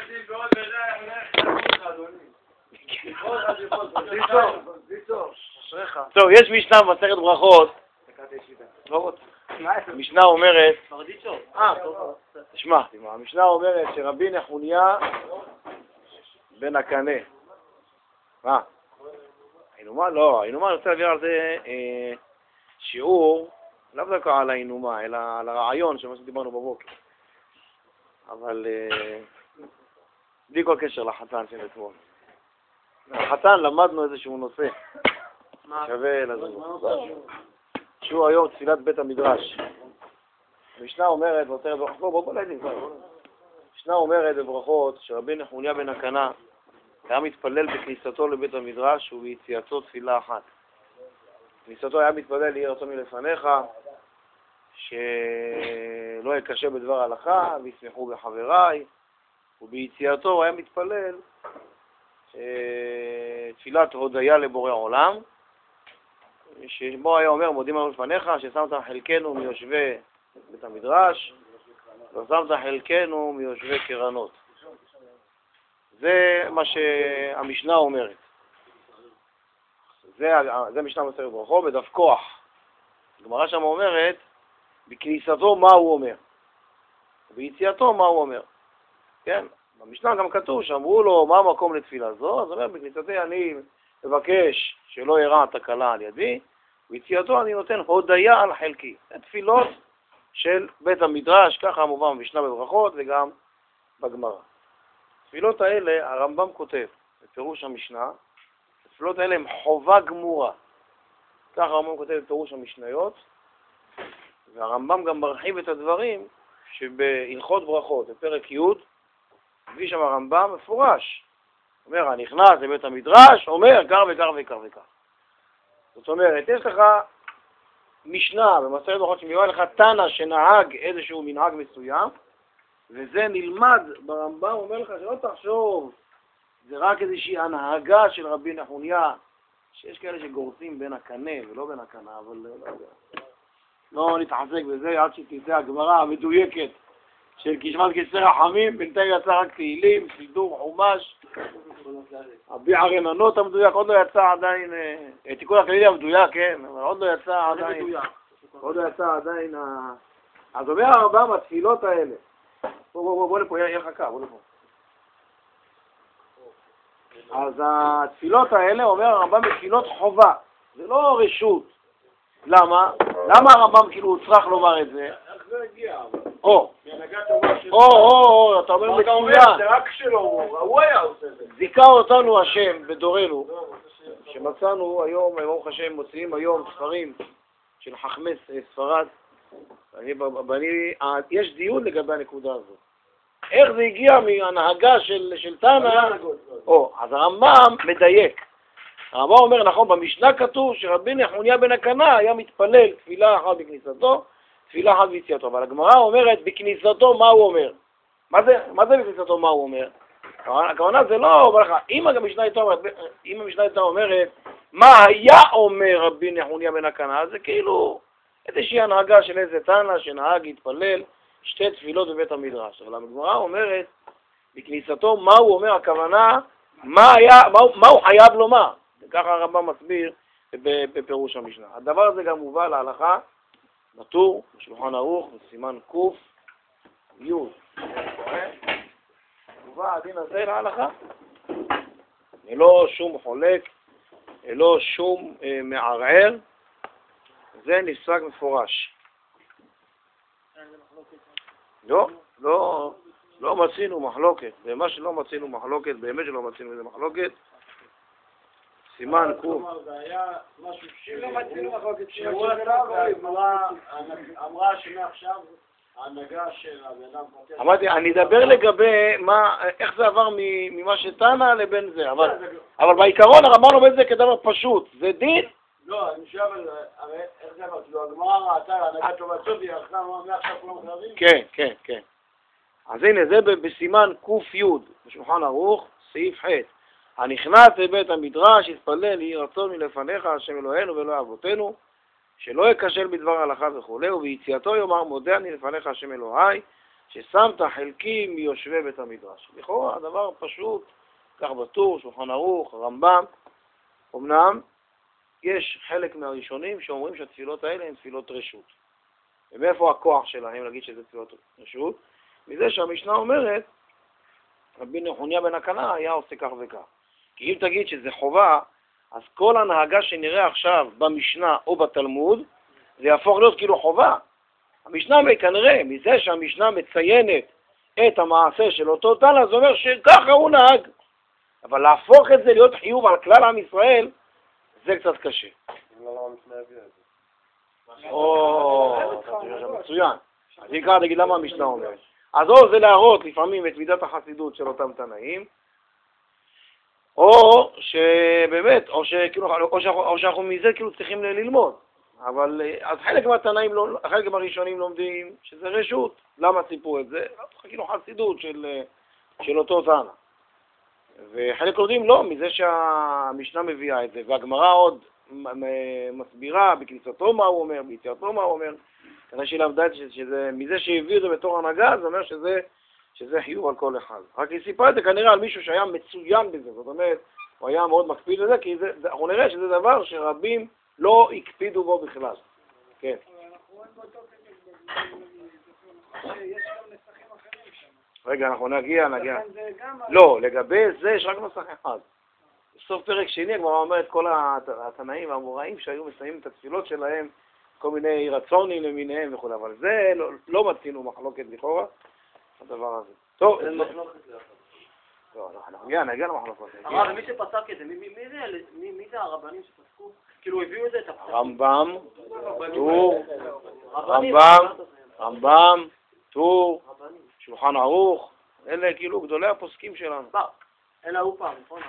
טוב, יש משנה במסכת ברכות. המשנה אומרת, תשמע, המשנה אומרת שרבי נחוניה בן הקנה. מה? האינומה? לא, האינומה אני רוצה להעביר על זה שיעור, לאו דווקא על האינומה, אלא על הרעיון של מה שדיברנו בבוקר. אבל בלי כל קשר לחתן של אתמול. לחתן למדנו איזשהו נושא. שווה לזו. שהוא היום תפילת בית המדרש. המשנה אומרת, המשנה אומרת בברכות שרבי נחוניה בן הקנה היה מתפלל בכניסתו לבית המדרש וביציאתו תפילה אחת. בכניסתו היה מתפלל יהי רצון מלפניך, שלא יקשה בדבר הלכה וישמחו בחבריי, וביציאתו הוא היה מתפלל תפילת הודיה לבורא עולם, שבו היה אומר מודים לנו לפניך ששמת חלקנו מיושבי בית המדרש ושמת חלקנו מיושבי קרנות. זה מה שהמשנה אומרת. זה משנה מסכת ברכות בדף כוח. הגמרא שם אומרת בכניסתו מה הוא אומר, ביציאתו מה הוא אומר. כן, במשנה גם כתוב שאמרו לו מה המקום לתפילה זו, אז אומר בכניסתי אני מבקש שלא ירע תקלה על ידי, ביציאתו אני נותן הודיה על חלקי. תפילות של בית המדרש, ככה מובן במשנה בברכות וגם בגמרא. התפילות האלה הרמב"ם כותב בפירוש המשנה, התפילות האלה הן חובה גמורה. ככה הרמב"ם כותב בפירוש המשניות, והרמב"ם גם מרחיב את הדברים שבהלכות ברכות, בפרק י', מביא שם הרמב"ם מפורש. אומר, הנכנס לבית המדרש, אומר, כך וכך וכך וכך. זאת אומרת, יש לך משנה במסכת ברכות שמיועד לך תנא שנהג איזשהו מנהג מסוים, וזה נלמד ברמב"ם, אומר לך שלא תחשוב, זה רק איזושהי הנהגה של רבי נחוניה, שיש כאלה שגורסים בין הקנה ולא בין הקנה, אבל לא נתחזק בזה עד שתצא הגמרא המדויקת של כשמת כסר רחמים, בינתיים יצא רק תהילים, סידור חומש, הביע רננות המדויק, עוד לא יצא עדיין, תיקון הכללי המדויק, כן, אבל עוד לא יצא עדיין, אז אומר הרמב"ם, התפילות האלה, בוא לפה, יהיה חכה, בוא לפה. אז התפילות האלה, אומר הרמב"ם, בתפילות חובה, זה לא רשות. למה? למה הרמב"ם כאילו הוא צריך לומר את זה? איך זה הגיע? אתה אומר מצוין. זה רק שלו, הוא היה עושה את זה. זיכה אותנו השם בדורנו, שמצאנו היום, ברוך השם, מוציאים היום ספרים של חכמי ספרד. יש דיון לגבי הנקודה הזאת. איך זה הגיע מהנהגה של תנא? אז הרמב"ם מדייק. הרמב"ם אומר, נכון, במשנה כתוב שרבי נחוניה בן הקנה היה מתפלל תפילה אחת בכניסתו, תפילה אחת ביציאתו. אבל הגמרא אומרת, בכניסתו מה הוא אומר? מה זה בכניסתו מה הוא אומר? הכוונה זה לא אומר לך, אם המשנה הייתה אומרת, מה היה אומר רבי נחוניה בן הקנה, זה כאילו איזושהי הנהגה של איזה תנא שנהג להתפלל שתי תפילות בבית המדרש. אבל הגמרא אומרת, בכניסתו מה הוא אומר, הכוונה, מה הוא חייב לומר. וככה הרמב"ם מסביר בפירוש המשנה. הדבר הזה גם מובא להלכה, בטור, בשולחן ערוך, בסימן קוף, י'. מובא הדין הזה להלכה. ללא שום חולק, ללא שום מערער, זה נפסק מפורש. לא מצינו מחלוקת. במה שלא מצינו מחלוקת, באמת שלא מצינו איזה מחלוקת, סימן קוף. זה היה משהו שלא מצינו מחלוקת. שהוא עשה ואמרה שמעכשיו ההנהגה של הבן פותח. אמרתי, אני אדבר לגבי איך זה עבר ממה שתנא לבין זה, אבל בעיקרון הרמב"ם אומר את זה כדבר פשוט. זה דין? לא, אני חושב, הרי איך זה אמר? כאילו הגמרא ראתה להנהגת לא מצות, היא הלכה מעכשיו כולם חייבים? כן. אז הנה, זה בסימן ק"י, בשולחן ערוך, סעיף ח'. הנכנס לבית המדרש יתפלל יהי רצון מלפניך השם אלוהינו ואלוהי אבותינו, שלא יקשל בדבר הלכה וכו', וביציאתו יאמר מודה אני לפניך השם אלוהי, ששמת חלקים מיושבי בית המדרש. לכאורה, הדבר פשוט, כך בטור, שולחן ערוך, רמב"ם. אמנם, יש חלק מהראשונים שאומרים שהתפילות האלה הן תפילות רשות. ומאיפה הכוח שלהם להגיד שזה תפילות רשות? מזה שהמשנה אומרת, רבי נחוניה בן הקנה היה עושה כך וכך. כי אם תגיד שזה חובה, אז כל הנהגה שנראה עכשיו במשנה או בתלמוד, זה יהפוך להיות כאילו חובה. המשנה כנראה, מזה שהמשנה מציינת את המעשה של אותו תנא, זה אומר שככה הוא נהג. אבל להפוך את זה להיות חיוב על כלל עם ישראל, זה קצת קשה. מצוין. אז אם ככה תגיד למה המשנה אומרת. אז או זה להראות לפעמים את מידת החסידות של אותם תנאים, או שבאמת, או שאנחנו מזה כאילו צריכים ללמוד. אבל אז חלק מהתנאים, חלק מהראשונים לומדים שזה רשות. למה סיפרו את זה? כאילו חסידות של אותו תנא. וחלק לומדים לא, מזה שהמשנה מביאה את זה, והגמרא עוד מסבירה בכניסתו מה הוא אומר, ביציאתו מה הוא אומר. כדי שהיא למדה את שזה, מזה שהביא את זה בתור הנהגה, זה אומר שזה חיוב על כל אחד. רק היא סיפרה את זה כנראה על מישהו שהיה מצוין בזה, זאת אומרת, הוא היה מאוד מקפיד לזה, כי אנחנו נראה שזה דבר שרבים לא הקפידו בו בכלל. כן. אנחנו רואים באותו כתב, יש גם נסחים אחרים שם. רגע, אנחנו נגיע. לא, לגבי זה יש רק נסח אחד. בסוף פרק שני, הגמרא אומרת כל התנאים והאמוראים שהיו מסיימים את התפילות שלהם, כל מיני רצונים למיניהם וכו', אבל זה לא מצינו מחלוקת לכאורה, הדבר הזה. טוב, אין מחלוקת לאחר. לא, אנחנו נגיע למחלוקות. הרב, מי שפסק את זה, מי זה הרבנים שפסקו? כאילו הביאו את זה, את הפסק. רמב"ם, טור, שולחן ערוך, אלה כאילו גדולי הפוסקים שלנו. אלא הוא פעם, נכון?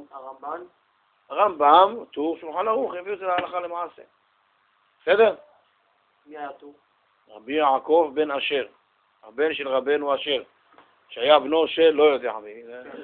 רמב"ם, טור, שולחן ערוך, הביאו את זה להלכה למעשה. בסדר? מי היה טור? רבי יעקב בן אשר, הבן של רבנו אשר, שהיה בנו של לא יודע מי.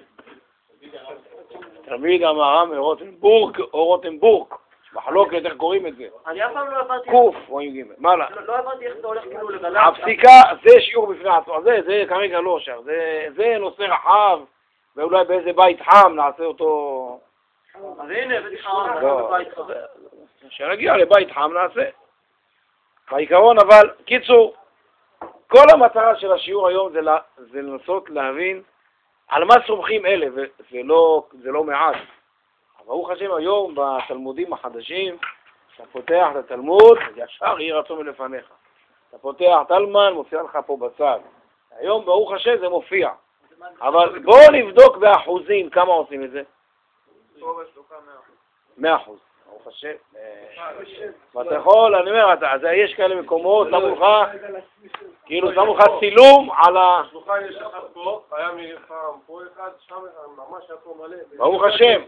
תמיד אמרם רוטנבורג, מחלוקת איך קוראים את זה. אני אף פעם לא הבנתי. קוף, רואים ג' מה לה? לא הבנתי איך זה הולך כאילו לגלל. הפסיקה זה שיעור בפני עצמו, זה כרגע לא שם, זה נושא רחב, ואולי באיזה בית חם נעשה אותו. אז הנה, בבית חם. כשנגיע לבית חם נעשה. בעיקרון אבל, קיצור, כל המטרה של השיעור היום זה לנסות להבין על מה סומכים אלה, וזה לא מעט. ברוך השם היום בתלמודים החדשים, אתה פותח את התלמוד, ישר יהיה רצון מלפניך. אתה פותח תלמן, מופיע לך פה בצד. היום ברוך השם זה מופיע. אבל בואו נבדוק באחוזים כמה עושים את זה. 100%. ברוך השם. ואתה יכול, אני אומר, יש כאלה מקומות, כאילו שמו לך צילום על ה... שלוחה יש אחד פה, היה מפעם פה אחד, שם ממש היה פה מלא. ברוך השם.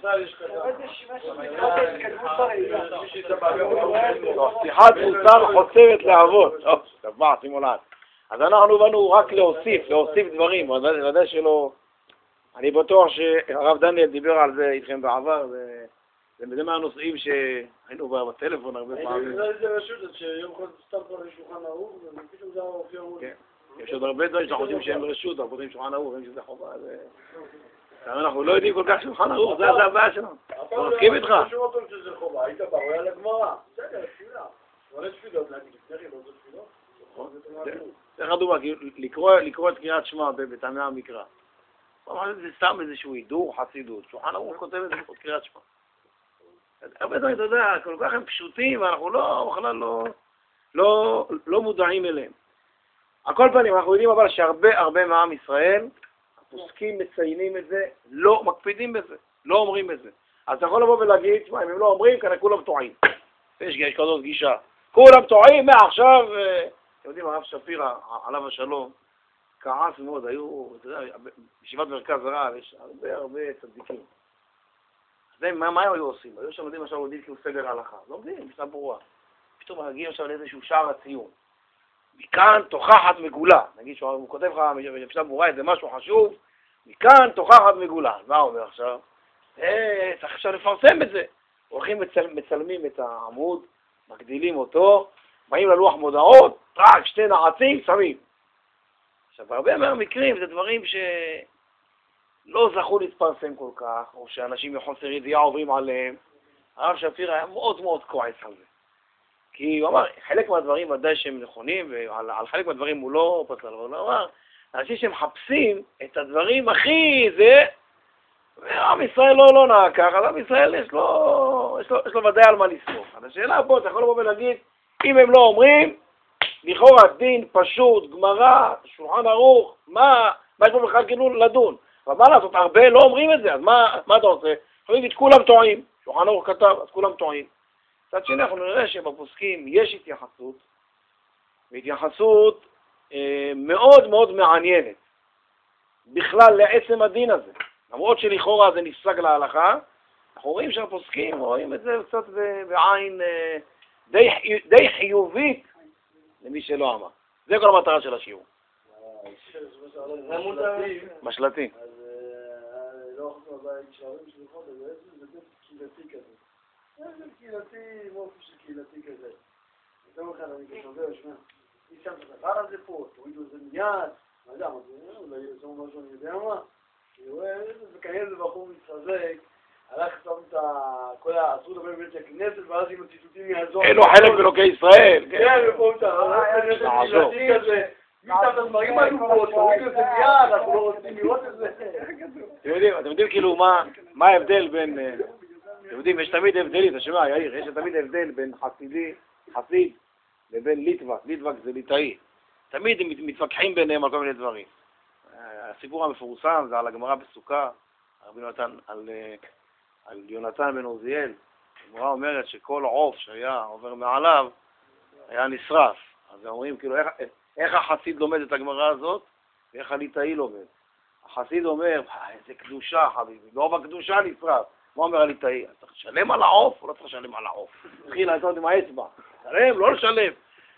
פתיחת מוסר חוצבת להבות. טוב, שימו לאט. אז אנחנו באנו רק להוסיף דברים, ודאי שלא... אני בטוח שהרב דניאל דיבר על זה איתכם בעבר, זה מהנושאים שהיינו בטלפון הרבה פעמים. זה רשות, שיום אחד סתם כבר לשולחן ערוך, ופתאום זה הופיע מול. כן, יש עוד הרבה דברים שאנחנו חושבים שהם רשות, אנחנו חושבים שולחן ערוך, שזה חובה, אנחנו לא יודעים כל כך שולחן ערוך, זה הבעיה שלנו. אנחנו מסכים איתך. אני חושב אותו שזה חובה, היית בא, הוא היה לגמרא. בסדר, תפילה. אבל יש תפילות, להגיד, לפני לא זה תפילות. זה חדומה, לקרוא את קריאת שמע בטעמי המקרא. זה סתם איזשהו הידור, חסידות. שולחן ערוך כותב את זה בקריאת קריאת שמע. הרבה דברים, אתה יודע, כל כך הם פשוטים, ואנחנו בכלל לא מודעים אליהם. על כל פנים, אנחנו יודעים אבל שהרבה מעם ישראל, הפוסקים מציינים את זה, לא מקפידים בזה, לא אומרים בזה. אז אתה יכול לבוא ולהגיד, אם הם לא אומרים, כנראה כולם טועים. יש כזאת גישה. כולם טועים, עכשיו, אתם יודעים, הרב שפירא, עליו השלום, כעס מאוד, היו, אתה יודע, בישיבת מרכז הרב, יש הרבה צדיקים. מה היו עושים? היו שם יודעים עכשיו לומדים כאילו סדר ההלכה. לומדים, משנה ברורה. פתאום מגיעים עכשיו לאיזשהו שער הציון. מכאן תוכחת מגולה. נגיד שהוא כותב לך משנה ברורה איזה משהו חשוב, מכאן תוכחת מגולה. מה הוא אומר עכשיו? צריך עכשיו לפרסם את זה. הולכים מצלמים את העמוד, מגדילים אותו, באים ללוח מודעות, רק 2 נעצים, שמים. עכשיו, בהרבה מהמקרים זה דברים שלא זכו להתפרסם כל כך, או שאנשים מחוסר ידיעה עוברים עליהם. הרב שפיר היה מאוד מאוד כועס על זה. כי הוא אמר, חלק מהדברים ודאי שהם נכונים, ועל חלק מהדברים הוא לא פסל, אבל הוא אמר, אנשים שמחפשים את הדברים הכי זה, ועם ישראל לא נהג ככה, אז עם ישראל יש לו ודאי על מה לסמוך. אז השאלה פה, אתה יכול לבוא ולהגיד, אם הם לא אומרים, לכאורה דין פשוט, גמרא, שולחן ערוך, מה יש פה בכלל כאילו לדון? אבל מה לעשות, הרבה לא אומרים את זה, אז מה אתה רוצה? יכולים להגיד, כולם טועים, שולחן ערוך כתב, אז כולם טועים. מצד שני, אנחנו נראה שבפוסקים יש התייחסות, והתייחסות מאוד מאוד מעניינת, בכלל לעצם הדין הזה. למרות שלכאורה זה נפסק להלכה, אנחנו רואים שהפוסקים רואים את זה קצת בעין די חיובית למי שלא אמר. זה כל המטרה של השיעור. משלטים. אז לא יכולנו לבית שערים של חודש, זה בית קהילתי כזה. זה קהילתי, מופי של קהילתי כזה. יותר אחד אני כשעובר, שמע, אני שם את הדבר הזה פה, תורידו את זה מיד, מה יודע, אולי יצאו משהו, אני יודע מה. אני רואה, וכנראה זה בחור מתחזק, הלך שם את כל העשרות הרבה בבית הכנסת, ואז עם הציטוטים יעזור. אין לו חלק באלוקי ישראל. כן, ופה קהילתי כזה. מי שם את הדברים האלו פה, תורידו את זה מיד, אנחנו לא רוצים לראות את זה. אתם יודעים כאילו מה ההבדל בין, אתם יודעים, יש תמיד הבדלי, אתה שומע, יאיר, יש תמיד הבדל בין חסיד לבין ליטבק. ליטבק זה ליטאי. תמיד הם מתווכחים ביניהם על כל מיני דברים. הסיפור המפורסם זה על הגמרא בסוכה, רבי יונתן, על יונתן בן עוזיאל. הגמרא אומרת שכל עוף שהיה עובר מעליו היה נשרף. אז אומרים כאילו, איך החסיד לומד את הגמרא הזאת ואיך הליטאי לומד. החסיד אומר, איזה קדושה חביבי, לא בקדושה נשרף. מה אומר הליטאי? אתה צריך לשלם על העוף או לא צריך לשלם על העוף? התחיל לעשות עם האצבע. לשלם, לא לשלם.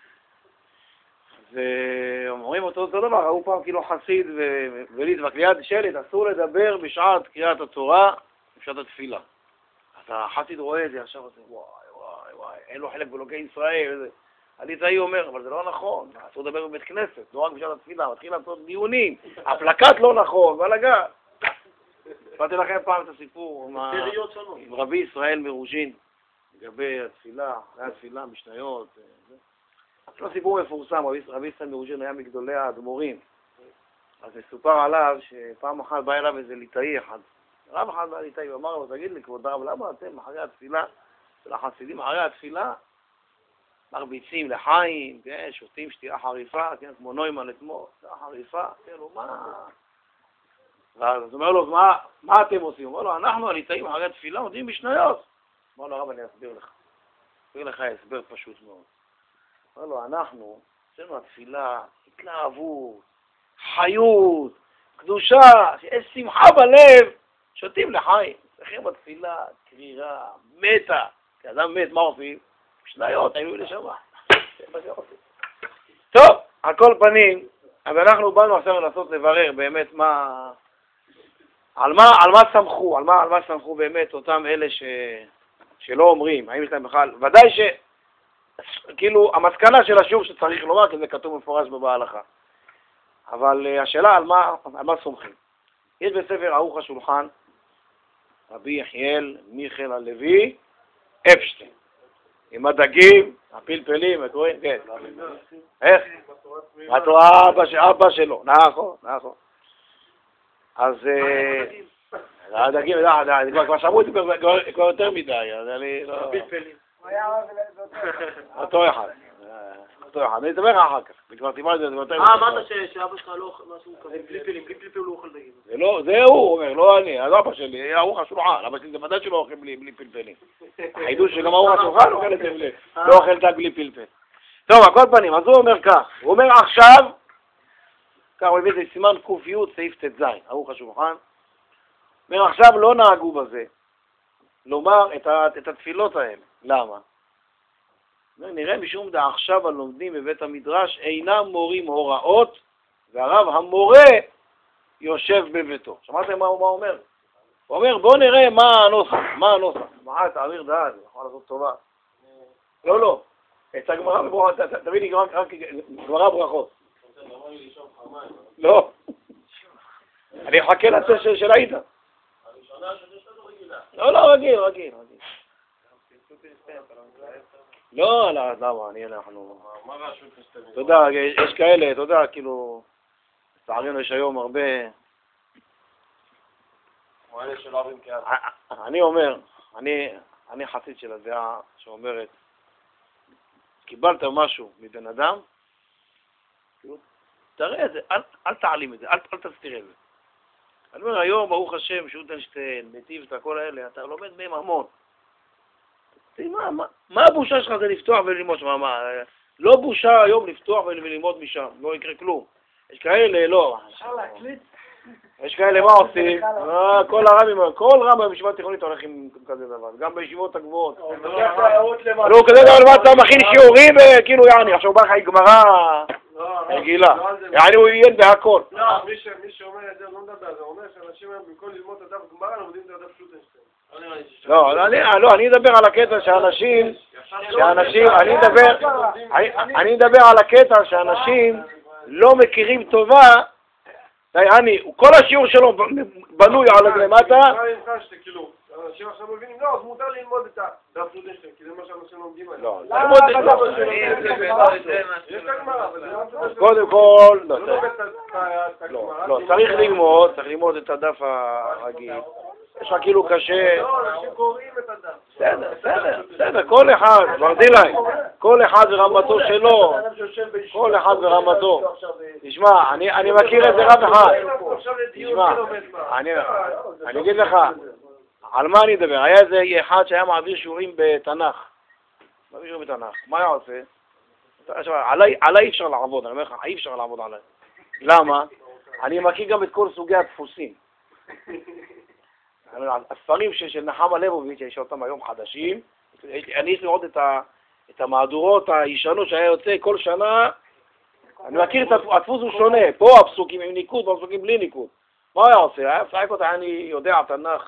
ואומרים אותו דבר, ראו פעם כאילו חסיד וליטבק ליד שלט, אסור לדבר בשעת קריאת התורה, בשעת התפילה. אז החסיד רואה את זה, עכשיו עושה, וואי, אין לו חלק באלוקי ישראל. הליטאי אומר, אבל זה לא נכון, אסור לדבר בבית כנסת, לא רק בשעת התפילה, מתחיל לעשות דיונים, הפלקט לא נכון, בלגן. הספרתי לכם פעם את הסיפור עם רבי ישראל מרוז'ין, לגבי התפילה, משניות. יש לו סיפור מפורסם, רבי ישראל מרוז'ין היה מגדולי האדמו"רים. אז מסופר עליו שפעם אחת בא אליו איזה ליטאי אחד. רב אחד בא ליטאי ואמר לו, תגיד לי כבוד הרב, למה אתם אחרי התפילה, של החסידים אחרי התפילה, מרביצים לחיים, כן, שותים שתייה חריפה, כן, כמו נוימן אתמול, שתייה חריפה, כן, מה? ואז הוא אומר לו, מה אתם עושים? הוא אומר לו, אנחנו הליטאים אחרי התפילה עומדים משניות. אמר לו, הרב, אני אסביר לך. אסביר לך הסבר פשוט מאוד. אומר לו, אנחנו, אצלנו התפילה, התלהבות, חיות, קדושה, שיש שמחה בלב, שותים לחיים. צריכים בתפילה, קרירה, מתה. כי אדם מת, מה עושים? משניות, היו לשם. טוב, על כל פנים, אז אנחנו באנו עכשיו לנסות לברר באמת על מה סמכו באמת אותם אלה שלא אומרים, האם יש להם בכלל, ודאי כאילו המסקנה של השיעור שצריך לומר, כי זה כתוב מפורש בהלכה. אבל השאלה על מה סומכים. יש בספר ערוך השולחן, רבי יחיאל מיכאל הלוי אפשטיין, עם הדגים, הפלפלים, הקוראים, כן. איך? אבא שלו, נכון. אז הדגים, כבר שמעו את זה כבר יותר מדי, אז אני לא... הפלפלים. אותו אחד. אני אדבר אחר כך, וכבר תימד את זה יותר מדי. אמרת שאבא שלך לא אוכל משהו כזה, בלי פלפלים הוא לא אוכל דגים. זה הוא אומר, לא אני, אז אבא שלי, ערוך השולחן, אבא שלי זה ודאי שלא אוכל בלי פלפלים. החידוש שגם ערוך השולחן לא אוכל דג בלי פלפל. טוב, על כל פנים, אז הוא אומר כך, הוא אומר עכשיו, כך הוא הביא את זה סימן ק"י סעיף ט"ז, ערוך השולחן, אומר עכשיו לא נהגו בזה, לומר את התפילות האלה. למה? נראה משום דעכשיו הלומדים בבית המדרש אינם מורים הוראות, והרב המורה יושב בביתו. שמעתם מה הוא אומר? הוא אומר בוא נראה מה הנוסח. מה תעביר דעת, יכול לעשות טובה. לא. את הגמרא, תביא לי רק גמרא ברכות. לא. אני אחכה לצה של עאידה. לא, רגיל. לא, למה, אנחנו... אתה יודע, יש כאלה, אתה יודע, כאילו... לצערנו יש היום הרבה... אני אומר, אני חסיד של הדעה שאומרת, קיבלת משהו מבן אדם, תראה את זה, אל תעלים את זה, אל תסתיר את זה. אני אומר, היום, ברוך השם, שוטנשטיין, נתיב, את הכל האלה, אתה לומד מהם המון. מה הבושה שלך זה לפתוח וללמוד שם? לא בושה היום לפתוח וללמוד משם, לא יקרה כלום. יש כאלה, לא. יש כאלה, מה עושים? כל רם בישיבה תיכונית הולך עם כזה דבר, גם בישיבות הגבוהות. לא, כזה דבר לבד, אתה מכין שיעורים, כאילו, יעני, עכשיו הוא בא לך עם גמרא רגילה. יעני, הוא יהיה בהכל. לא, מי שאומר את זה, לא מדבר, זה אומר שאנשים היום במקום ללמוד את הדף גמרא, לומדים את הדף שוטנשטיין. לא, אני אדבר על הקטע שאנשים, אני אדבר על הקטע שאנשים לא מכירים טובה, כל השיעור שלו בנוי על למטה. אנשים עכשיו מבינים, לא, אז מותר ללמוד את הדף שוטנשטיין, כי זה מה שאנשים לומדים עליהם. לא, יש את הגמרא, אבל קודם כל, לא, צריך ללמוד את הדף הרגיל. יש לך כאילו קשה. לא, אנשים קוראים את הדף. בסדר, כל אחד, ברזילי, כל אחד ורמתו שלו, כל אחד ורמתו. תשמע, אני מכיר את זה רק אחד. תשמע, אני אגיד לך, על מה אני אדבר? היה איזה אחד שהיה מעביר שיעורים בתנ"ך. מה היה עושה? עליי אי אפשר לעבוד, אני אומר לך, אי אפשר לעבוד עליי. למה? אני מכיר גם את כל סוגי הדפוסים. הספרים של נחמה ליבוביץ' יש אותם היום חדשים, אני יש לי עוד את המהדורות הישנות שהיה יוצא כל שנה, אני מכיר את הדפוס הוא שונה, פה הפסוקים עם ניקוד והפסוקים בלי ניקוד. מה היה עושה? היה פסק אותה, אני יודע תנ"ך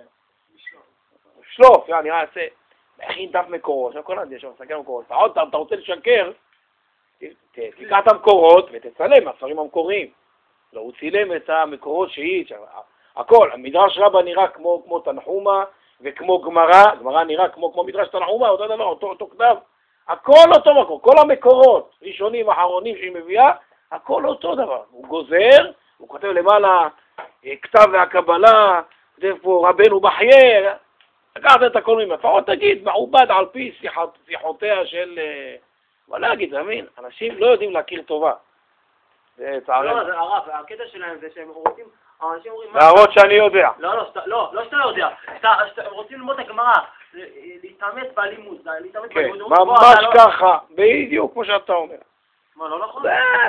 שלוף, אני אעשה, מכין דף מקורות, עכשיו כל הנדיה שם מסתכל מקורות, אתה רוצה לשקר, תיקח את המקורות ותצלם הספרים המקוריים. לא, הוא צילם את המקורות שהיא, הכל, המדרש רבה נראה כמו תנחומה וכמו גמרא נראה כמו מדרש תנחומה, אותו דבר, אותו כתב, הכל אותו מקור, כל המקורות, ראשונים, אחרונים שהיא מביאה, הכל אותו דבר, הוא גוזר, הוא כותב למעלה כתב והקבלה, כתב פה רבנו בחייר, לקחת את הכל ממנו, לפחות תגיד, מעובד על פי שיחותיה של, מה להגיד, תאמין, אנשים לא יודעים להכיר טובה, זה צערנו. לא, זה הרב, הקטע שלהם זה שהם רוצים, אנשים אומרים... להראות שאני יודע. לא שאתה יודע, הם רוצים ללמוד את הגמרא, להתאמץ בלימוד, כן, ממש ככה, בדיוק כמו שאתה אומר. מה, לא נכון?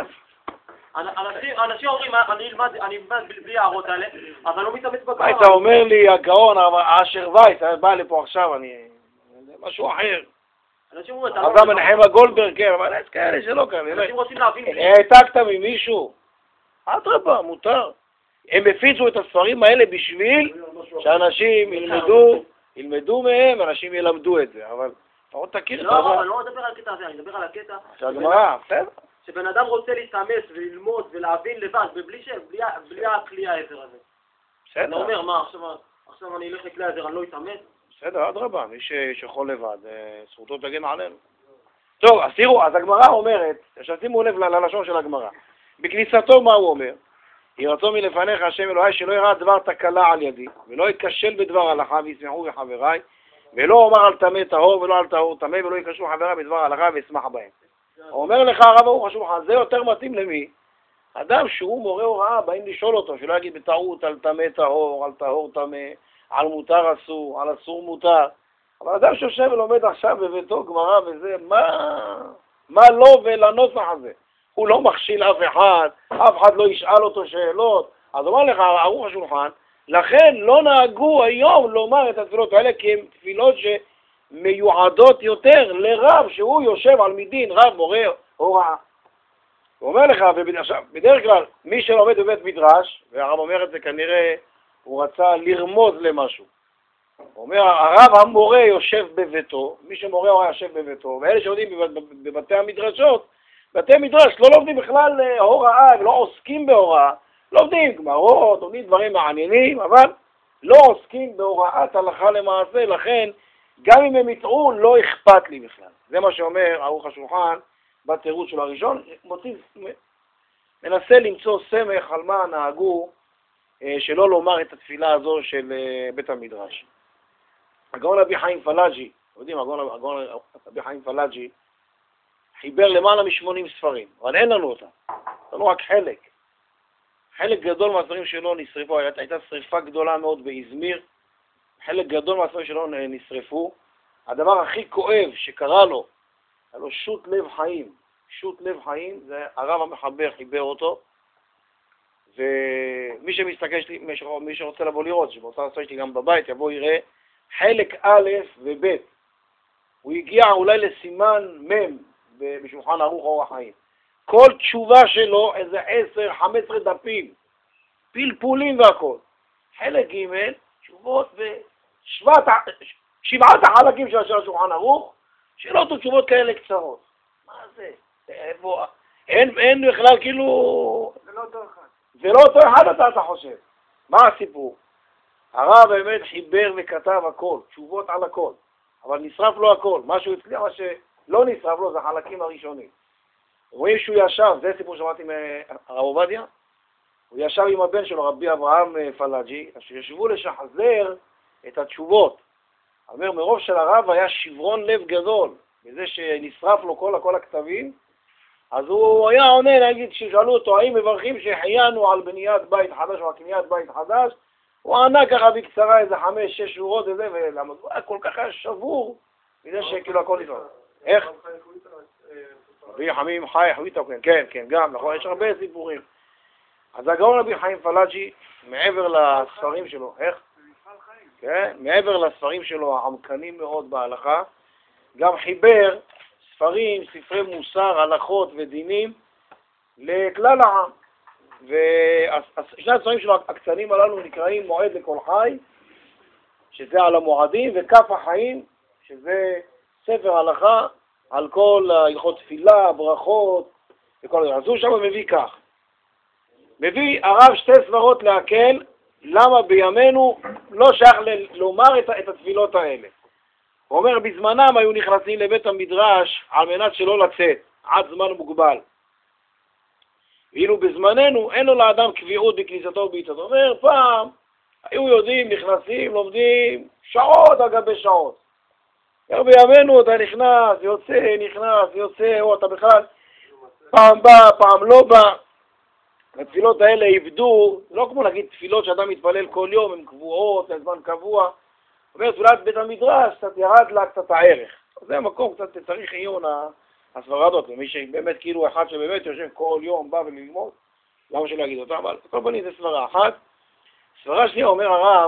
אנשים אומרים, אני אלמד בלי הערות האלה, אבל לא מתאמץ בגמרא. אתה אומר לי, הגאון, אשר וייס, בא לפה עכשיו, זה משהו אחר. אדם מנחמה גולדברג, כן, אבל יש כאלה שלא כאלה. אנשים רוצים להבין... העתקת ממישהו? אדרבה, מותר. הם הפיצו את הספרים האלה בשביל שאנשים ילמדו מהם, אנשים ילמדו את זה, אבל לפחות תכיר את זה. לא, אני לא מדבר על הקטע הזה, אני מדבר על הקטע... שהגמרא, בסדר. שבן אדם רוצה להתאמץ וללמוד ולהבין לבד, בלי הכלי העזר הזה. בסדר. אתה אומר, מה, עכשיו אני אלך לכלי העזר, אני לא אתאמץ? בסדר, אדרבה, מי שיכול לבד, זכותו תגן עלינו. טוב, אז תראו, אז הגמרא אומרת, ששימו לב ללשון של הגמרא. בכניסתו מה הוא אומר? יהי רצון מלפניך השם אלוהי שלא יראה דבר תקלה על ידי, ולא ייכשל בדבר הלכה וישמחו בחבריי, ולא אומר על טמא טהור ולא על טהור טמא, ולא ייכשלו חבריי בדבר הלכה וישמח בהם. הוא אומר לך הרב ברוך השולחן, זה יותר מתאים למי? אדם שהוא מורה הוראה, באים לשאול אותו, שלא יגיד בטעות על טמא טהור, על טהור טמא, על מותר אסור, על אסור מותר. אבל אדם שיושב ולומד עכשיו בביתו גמרא וזה, מה לא ולנוסח הזה? הוא לא מכשיל אף אחד לא ישאל אותו שאלות. אז אומר לך, ערוך השולחן, לכן לא נהגו היום לומר את התפילות האלה, כי הן תפילות שמיועדות יותר לרב שהוא יושב על מדין, רב מורה הוראה. הוא אומר לך, בדרך כלל, מי שלומד בבית מדרש, והרב אומר את זה כנראה, הוא רצה לרמוז למשהו. הוא אומר, הרב המורה יושב בביתו, מי שמורה הוראה יושב בביתו, ואלה שעובדים בבתי המדרשות, בתי מדרש לא לומדים בכלל הוראה, לא עוסקים בהוראה, לומדים גמרות, לומדים דברים מעניינים, אבל לא עוסקים בהוראת הלכה למעשה, לכן גם אם הם יטעו לא אכפת לי בכלל. זה מה שאומר ערוך השולחן בתירוץ של הראשון, מנסה למצוא סמך על מה נהגו שלא לומר את התפילה הזו של בית המדרש. הגאון רבי חיים פלאג'י, יודעים, הגאון רבי חיים פלאג'י חיבר למעלה מ-80 ספרים, אבל אין לנו אותה, לנו רק חלק. חלק גדול מהספרים שלו נשרפו, הייתה שריפה גדולה מאוד באזמיר, חלק גדול מהספרים שלו נשרפו. הדבר הכי כואב שקרה לו, היה לו שוט לב חיים. שוט לב חיים, זה הרב המחבר חיבר אותו, ומי שמסתכל, מי שרוצה לבוא לראות, שבאותה הספר שלי גם בבית, יבוא יראה חלק א' וב'. הוא הגיע אולי לסימן מ' בשולחן ערוך אור החיים. כל תשובה שלו, איזה 10-15 דפים, פלפולים והכל. חלק ג' תשובות שבעת החלקים של השולחן ערוך, שאלות ותשובות כאלה קצרות. מה זה? איפה? אין בכלל כאילו... זה לא אותו אחד. זה לא אותו אחד אתה חושב. מה הסיפור? הרב באמת חיבר וכתב הכל, תשובות על הכל, אבל נשרף לו הכל. מה שהוא הצליח, מה שלא נשרף לו זה החלקים הראשונים. רואים שהוא ישב, זה סיפור שמעתי מהרב עובדיה, הוא ישב עם הבן שלו, רבי אברהם פלאג'י, שישבו לשחזר את התשובות. אומר, מרוב של הרב היה שברון לב גדול, בזה שנשרף לו כל הכתבים, אז הוא היה עונה, נגיד, ששאלו אותו, האם מברכים שהחיינו על בניית בית חדש או קניית בית חדש, הוא ענה ככה בקצרה איזה 5-6 שורות וזה, ולמה הוא היה כל כך שבור, בזה שכאילו הכל נשרף. איך? רבי חמים חי חוויתו, כן, גם, נכון, יש הרבה סיפורים. אז הגאון רבי חיים פלאג'י, מעבר לספרים שלו, איך? כן, מעבר לספרים שלו העמקנים מאוד בהלכה, גם חיבר ספרים, ספרי מוסר, הלכות ודינים לכלל העם. ושני הספרים שלו הקטנים הללו נקראים מועד לכל חי, שזה על המועדים, וכף החיים, שזה ספר הלכה על כל הלכות תפילה, ברכות וכל זה. אז הוא שם מביא כך. מביא הרב שתי סברות להקל למה בימינו לא שייך לומר את התפילות האלה. הוא אומר, בזמנם היו נכנסים לבית המדרש על מנת שלא לצאת, עד זמן מוגבל. ואילו בזמננו אין לו לאדם קביעות בכניסתו וביצתו. הוא אומר, פעם היו יודעים, נכנסים, לומדים שעות על גבי שעות. בימינו אתה נכנס, יוצא, או אתה בכלל פעם בא, פעם לא בא. התפילות האלה איבדו, לא כמו להגיד תפילות שאדם מתפלל כל יום, הן קבועות, לזמן קבוע. אומר, תפילת בית המדרש, קצת ירד לה קצת הערך. זה המקום, קצת צריך עיון הסברה הזאת. ומי שבאמת כאילו אחד שבאמת יושב כל יום, בא וללמוד, למה שלא יגיד אותה, אבל כל פנים זה סברה אחת. סברה שנייה אומר הרב,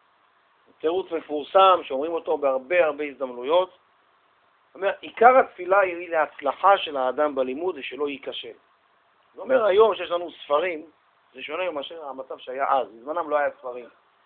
תירוץ מפורסם, שאומרים אותו בהרבה הזדמנויות. אומר, עיקר התפילה היא להצלחה של האדם בלימוד, זה שלא ייכשל. זאת אומרת, היום שיש לנו ספרים, זה שונה מאשר המצב שהיה אז, בזמנם לא היה ספרים.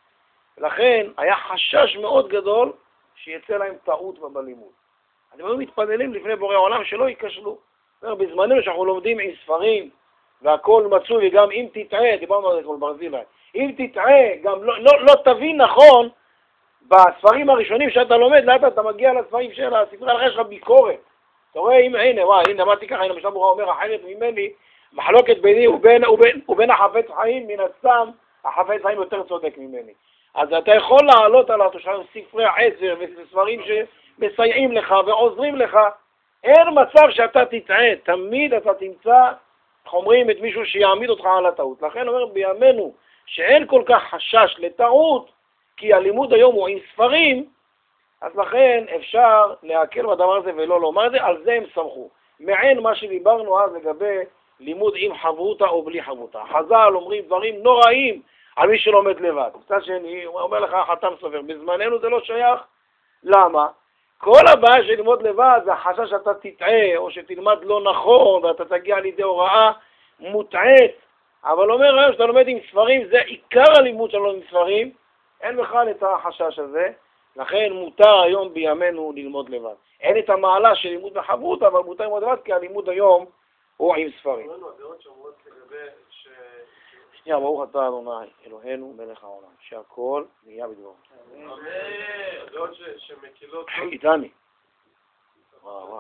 ולכן היה חשש מאוד גדול שיצא להם טעות בלימוד. אז הם היו מתפללים לפני בורא העולם שלא ייכשלו. בזמננו שאנחנו לומדים עם ספרים והכל מצוי, וגם אם תטעה, דיברנו על זה כל ברזילי, אם תטעה, גם לא תבין נכון, בספרים הראשונים שאתה לומד, לאט אתה מגיע לספרים של הספרי הלכה, יש לך ביקורת. אתה רואה, הנה, למדתי ככה, הנה, משל ברוך אומר, אחרת ממני, מחלוקת ביני ובין החפץ חיים, מן הסתם, החפץ חיים יותר צודק ממני. אז אתה יכול לעלות על ספרי עזר וספרים שמסייעים לך ועוזרים לך. אין מצב שאתה תטעה, תמיד אתה תמצא, אומרים, את מישהו שיעמיד אותך על הטעות. לכן אומר בימינו שאין כל כך חשש לטעות, כי הלימוד היום הוא עם ספרים, אז לכן אפשר להקל בדבר הזה ולא לומר את זה, על זה הם סמכו. מעין מה שדיברנו אז לגבי לימוד עם חברותה או בלי חברותה. חז"ל אומרים דברים נוראים על מי שלומד לבד. קצת שני, הוא אומר לך חתם סופר, בזמננו זה לא שייך. למה? כל הבעיה של ללמוד לבד זה החשש שאתה תטעה או שתלמד לא נכון ואתה תגיע לידי הוראה מוטעית. אבל אומר היום שאתה לומד עם ספרים, זה עיקר הלימוד שלנו עם ספרים, אין בכלל את החשש הזה, לכן מותר היום בימינו ללמוד לבד. אין את המעלה של לימוד בחברות, אבל מותר ללמוד לבד, כי הלימוד היום או עם ספרים. לא, הדעות שאומרות לגבי שנייה, ברוך אתה אדוני, אלוהינו מלך העולם, שהכל נהיה בדברו. הדעות שמקילות... איתני. וואו.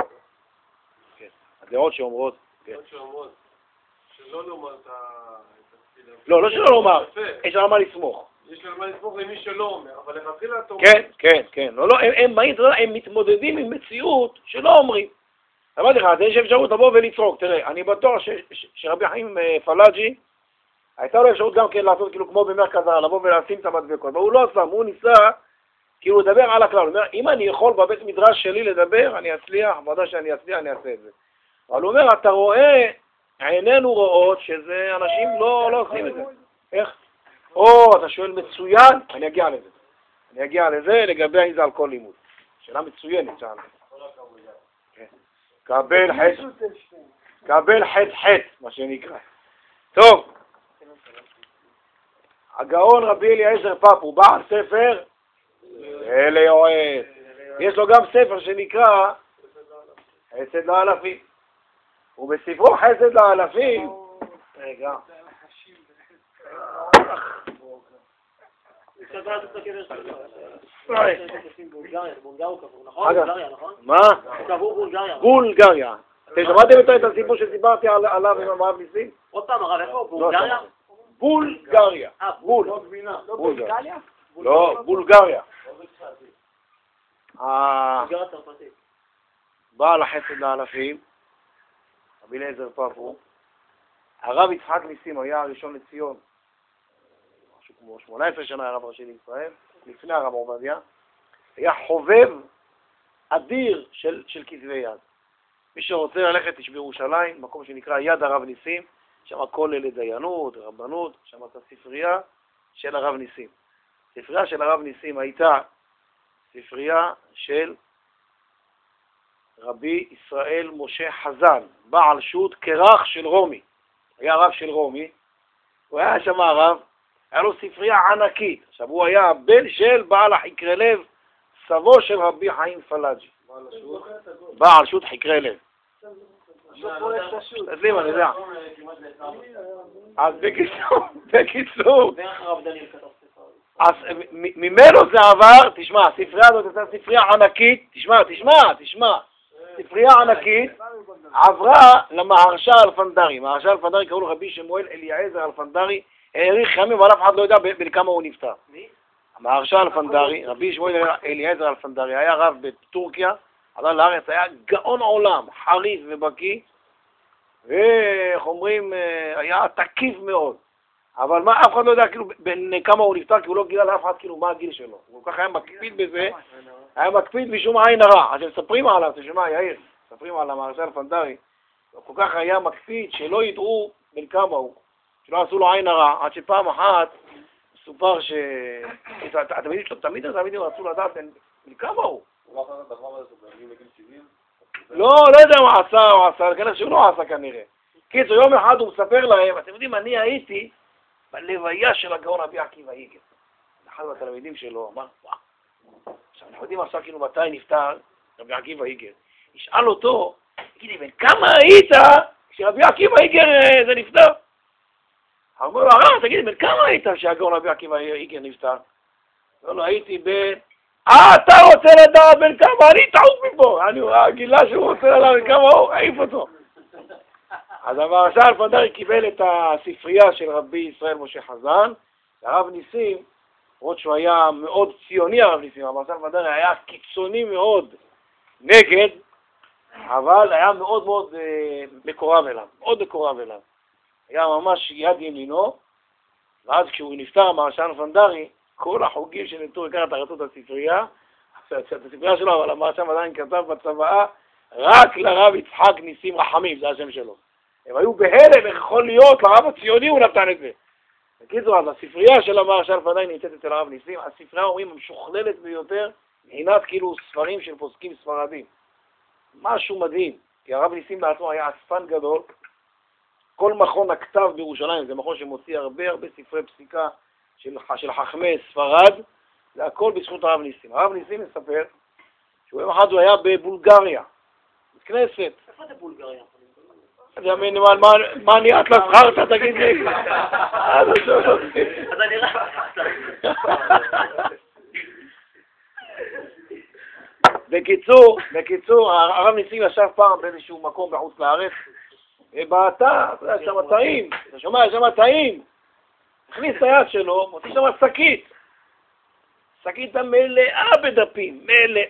הדעות שאומרות... הדעות שאומרות שלא לומר את התפילה. לא שלא לומר, יש על מה לסמוך. יש על מה לסמוך למי שלא אומר, אבל לכתחילה אתה אומר... כן. לא, הם מתמודדים עם מציאות שלא אומרים. אמרתי לך, יש אפשרות לבוא ולצרוק. תראה, אני בטוח שרבי חיים פלאג'י, הייתה לו אפשרות גם כן לעשות כאילו כמו במרכזה, לבוא ולשים את המדבקות, אבל הוא לא שם, הוא ניסה כאילו לדבר על הכלל. הוא אומר, אם אני יכול בבית מדרש שלי לדבר, אני אצליח, ודאי שאני אצליח, אני אעשה את זה. אבל הוא אומר, אתה רואה, עינינו רואות שזה אנשים לא עושים את זה. איך? אתה שואל מצוין, אני אגיע לזה לגבי האם זה על כל לימוד. שאלה מצוינת, שאלה. קבל חץ, מה שנקרא. טוב, הגאון רבי אליעזר פאפו, הוא בעל ספר ליועץ. יש לו גם ספר שנקרא חסד לאלפים. ובספרו חסד לאלפים, רגע. מה? בולגריה. אתם שמעתם את הסיפור שדיברתי עליו עם הרב ניסים? עוד פעם הרב, איפה? בולגריה? בולגריה. בולגריה? לא, בולגריה. בולגריה צרפתית. בעל החסד לאלפים, רבי אליעזר פאפו, הרב יצחק ניסים היה הראשון לציון, משהו כמו 18 שנה הרב הראשי לישראל, לפני הרב עובדיה, היה חובב אדיר של כתבי יד. מי שרוצה ללכת יש בירושלים, מקום שנקרא יד הרב ניסים, שם כולל לדיינות, רבנות, שם את הספרייה של הרב ניסים. ספרייה של הרב ניסים הייתה ספרייה של רבי ישראל משה חזן, בעל שו"ת כרך של רומי. היה רב של רומי, הוא היה שם הרב, היה לו ספרייה ענקית. עכשיו הוא היה בן של בעל החקרי לב, סבו של רבי חיים פלאג'י. בעל שו"ת חקרי לב. תסלים, אני יודע. אז בקיצור, אז ממנו זה עבר, תשמע, הספרייה הזאת הייתה ספרייה ענקית, תשמע, ספרייה ענקית, עברה למהרש"א אלפנדרי. מהרש"א אלפנדרי קראו לו רבי שמואל אליעזר אלפנדרי, האריך ימים, אבל אף אחד לא יודע בין כמה הוא נפטר. המהרש"א אלפנדרי, רבי שמואל אליעזר אלפנדרי, היה רב בטורקיה, עלה לארץ, היה גאון עולם, חריף ובקי, ואיך אומרים, היה תקיף מאוד. אבל מה, אף אחד לא יודע כאילו בין כמה הוא נפטר, כי הוא לא גילה לאף אחד כאילו מה הגיל שלו. הוא כל כך היה מקפיד בזה, היה מקפיד משום עין הרע. אז הם מספרים עליו, תשמע, יאיר, מספרים על המהרש"א אלפנדרי, הוא כל כך היה מקפיד שלא ידעו בין כמה הוא, שלא עשו לו עין הרע, עד שפעם אחת סופר ש... תמיד רצו לדעת בין כמה הוא. לא יודע מה עשה, כנראה שהוא לא עשה כנראה. קיצור, יום אחד הוא מספר להם, אתם יודעים, אני הייתי בלוויה של הגאון רבי עקיבא איגר. אחד מהתלמידים שלו אמר, וואו, עכשיו אנחנו יודעים עכשיו כאילו מתי נפטר רבי עקיבא איגר. ישאל אותו, תגידי, בן כמה היית כשרבי עקיבא איגר זה נפטר? אמר לו, תגידי, בן כמה היית כשהגאון רבי עקיבא איגר נפטר? לא, הייתי בן... אתה רוצה לדעת בין כמה? אני טעות מפה. הגילה שהוא רוצה לדעת בין כמה הוא, העיף אותו. אז המהרש"א אלפנדרי קיבל את הספרייה של רבי ישראל משה חזן, הרב ניסים, עוד שהוא היה מאוד ציוני הרב ניסים, המהרש"א אלפנדרי היה קיצוני מאוד נגד, אבל היה מאוד מאוד מקורב אליו, היה ממש יד ימינו, ואז כשהוא נפטר המהרש"א אלפנדרי, כל החוגים שנתנו לקחת הרצות הספרייה, את הספרייה שלו, אבל המהרש"א עדיין כתב בצוואה, רק לרב יצחק ניסים רחמים, זה השם שלו. הם היו בהלם, איך יכול להיות, לרב הציוני הוא נתן את זה. בקיצור, אז הספרייה של המהרש"א אלפנדרי נמצאת אצל הרב ניסים, הספרייה אומרים המשוכללת ביותר, מבחינת כאילו ספרים של פוסקים ספרדים. משהו מדהים, כי הרב ניסים בעצמו היה אספן גדול, כל מכון הכתב בירושלים, זה מכון שמוציא הרבה ספרי פסיקה, של חכמי ספרד, זה הכל בזכות הרב ניסים. הרב ניסים מספר שהוא יום אחד הוא היה בבולגריה, בכנסת. איפה זה בולגריה? מה נראית לזכרת, תגיד לי? אז אני בקיצור, הרב ניסים ישב פעם באיזשהו מקום בחוץ לארץ, ובאתה, אתה יודע, שם טעים, אתה שומע, שם טעים, הכניס את היד שלו, מוציא שם שקית, שקית מלאה בדפים.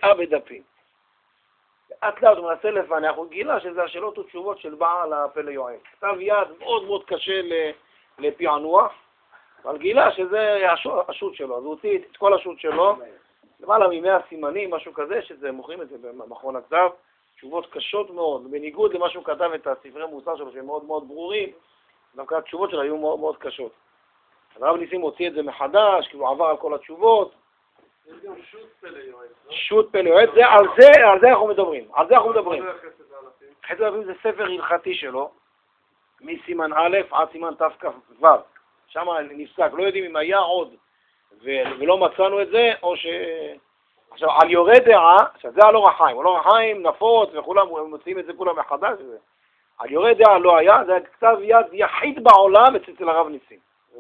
לאט לאט הוא מנסה לפענח, הוא גילה שזה השאלות ותשובות של בעל הפלא יועץ. כתב יד מאוד מאוד קשה לפענוח, אבל גילה שזה השו"ת שלו, אז הוא הוציא את כל השו"ת שלו, למעלה מ100 סימנים, משהו כזה, שזה מוכרים את זה במכון הכתב, תשובות קשות מאוד, בניגוד למה שהוא כתב את הספרי מוסר שלו, שהם מאוד מאוד ברורים, דווקא התשובות שלו היו מאוד מאוד קשות. אז הרב ניסים הוציא את זה מחדש, כאילו עבר על כל התשובות. יש גם שו"ת פלא יועץ, לא? שו"ת פלא יועץ, על זה אנחנו מדברים, חסד אלפים זה ספר הלכתי שלו, מסימן א' עד סימן תכ"ו, שם נפסק, לא יודעים אם היה עוד, ולא מצאנו את זה, או ש... עכשיו, על יורה דעה, שזה על אור החיים, על אור החיים נפוץ וכולם, מוצאים את זה כולם מחדש, על יורה דעה לא היה, זה כתב יד יחיד בעולם אצל הרב ניסים.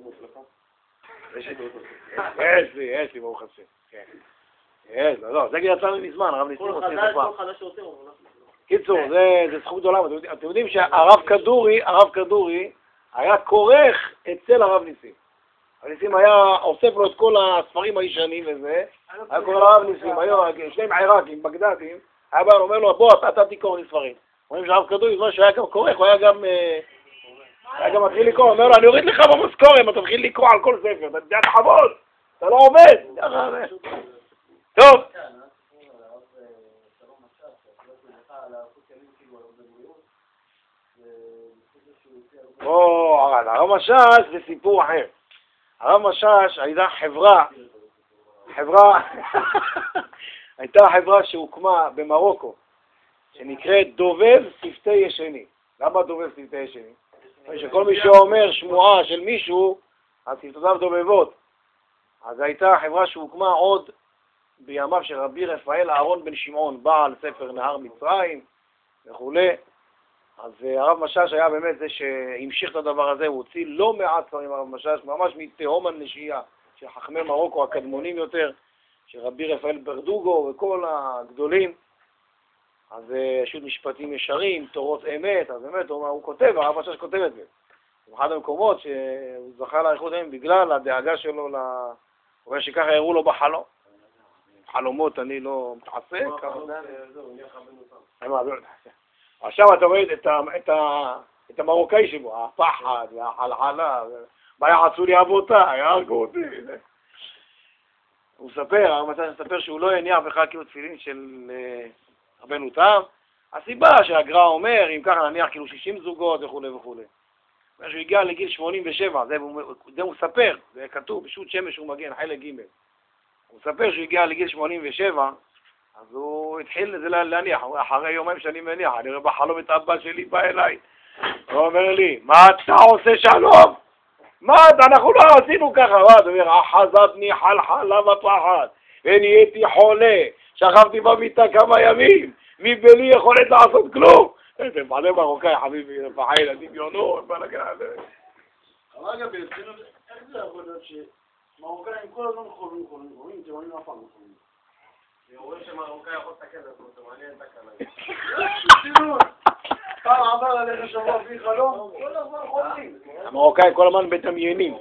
יש לי, ברוך השם. לא, זה יצא מזמן, הרב ניסים רוצה את זה פעם. קיצור, זה זכות גדולה, אתם יודעים שהרב כדורי היה כורך אצל הרב ניסים. הרב ניסים היה אוסף לו את כל הספרים הישנים וזה, היה קורא לרב ניסים, היו שני עיראקים, בגדדים, היה בא אומר לו, בוא, אתה תקרא לי ספרים. אומרים שהרב כדורי, בזמן שהיה גם כורך, הוא היה גם מתחיל לקרוא, אומר לו, אני אוריד לך במשכורת, אתה מתחיל לקרוא על כל ספר, אתה יודע חבוד, אתה לא עובד. טוב. הרב משאש זה סיפור אחר. הרב משאש הייתה חברה שהוקמה במרוקו, שנקראת דובב שפתי ישני. למה דובב שפתי ישני? שכל מי שאומר שמועה של מישהו, אז שפתותיו דובבות. אז הייתה חברה שהוקמה עוד בימיו של רבי רפאל אהרון בן שמעון, בעל ספר נהר מצרים וכו'. אז הרב משאש היה באמת זה שהמשיך את הדבר הזה, הוא הוציא לא מעט ספרים הרב משאש, ממש מתהום הנשייה של חכמי מרוקו הקדמונים יותר, של רבי רפאל ברדוגו וכל הגדולים. אז שו"ת משפטים ישרים, תורות אמת, אז באמת הוא כותב, הרב משאש כותב את זה. באחד המקומות שהוא זכה לאריכות ימים בגלל הדאגה שלו, הוא אומר שככה הראו לו בחלום. חלומות אני לא מתעסק. עכשיו אתה רואה את המרוקאי שבו, הפחד והחלחלה, ביחסו לי אבותה, יהרגו אותי. הוא מספר, הרב משאש מספר שהוא לא יניח בכלל כאילו תפילין של רבנו תם. הסיבה שהגר"א אומר, אם ככה נניח כאילו 60 זוגות וכו' וכו'. כשהוא הגיע לגיל 87, זה הוא מספר, זה כתוב בשו"ת שמש ומגן, חלק ג'. הוא מספר שהוא הגיע לגיל 87, אז הוא התחיל לזה להניח, אחרי יומיים שאני מניח, אני רואה בחלום את אבא שלי בא אליי. הוא אומר לי, מה אתה עושה שלום? מה אנחנו לא עשינו ככה? הוא אומר, אחזתני חלחלה ופחד, ונהייתי חולה, שכבתי במיטה כמה ימים, מבלי יכולת לעשות כלום. זה מלא מרוקאי חביבי, פחי ילדים יונות, בלגן. אבל אגב, איך זה יכול להיות שמרוקאים כל הזמן חולים, תימנים אף פעם לא חולים? אני רואה שמרוקאי יכול לתקן את זה, מעניין תקנה. פעם עבר עליך שבוע בלי חלום, כל הזמן חולים. המרוקאים כל הזמן בתמיינים.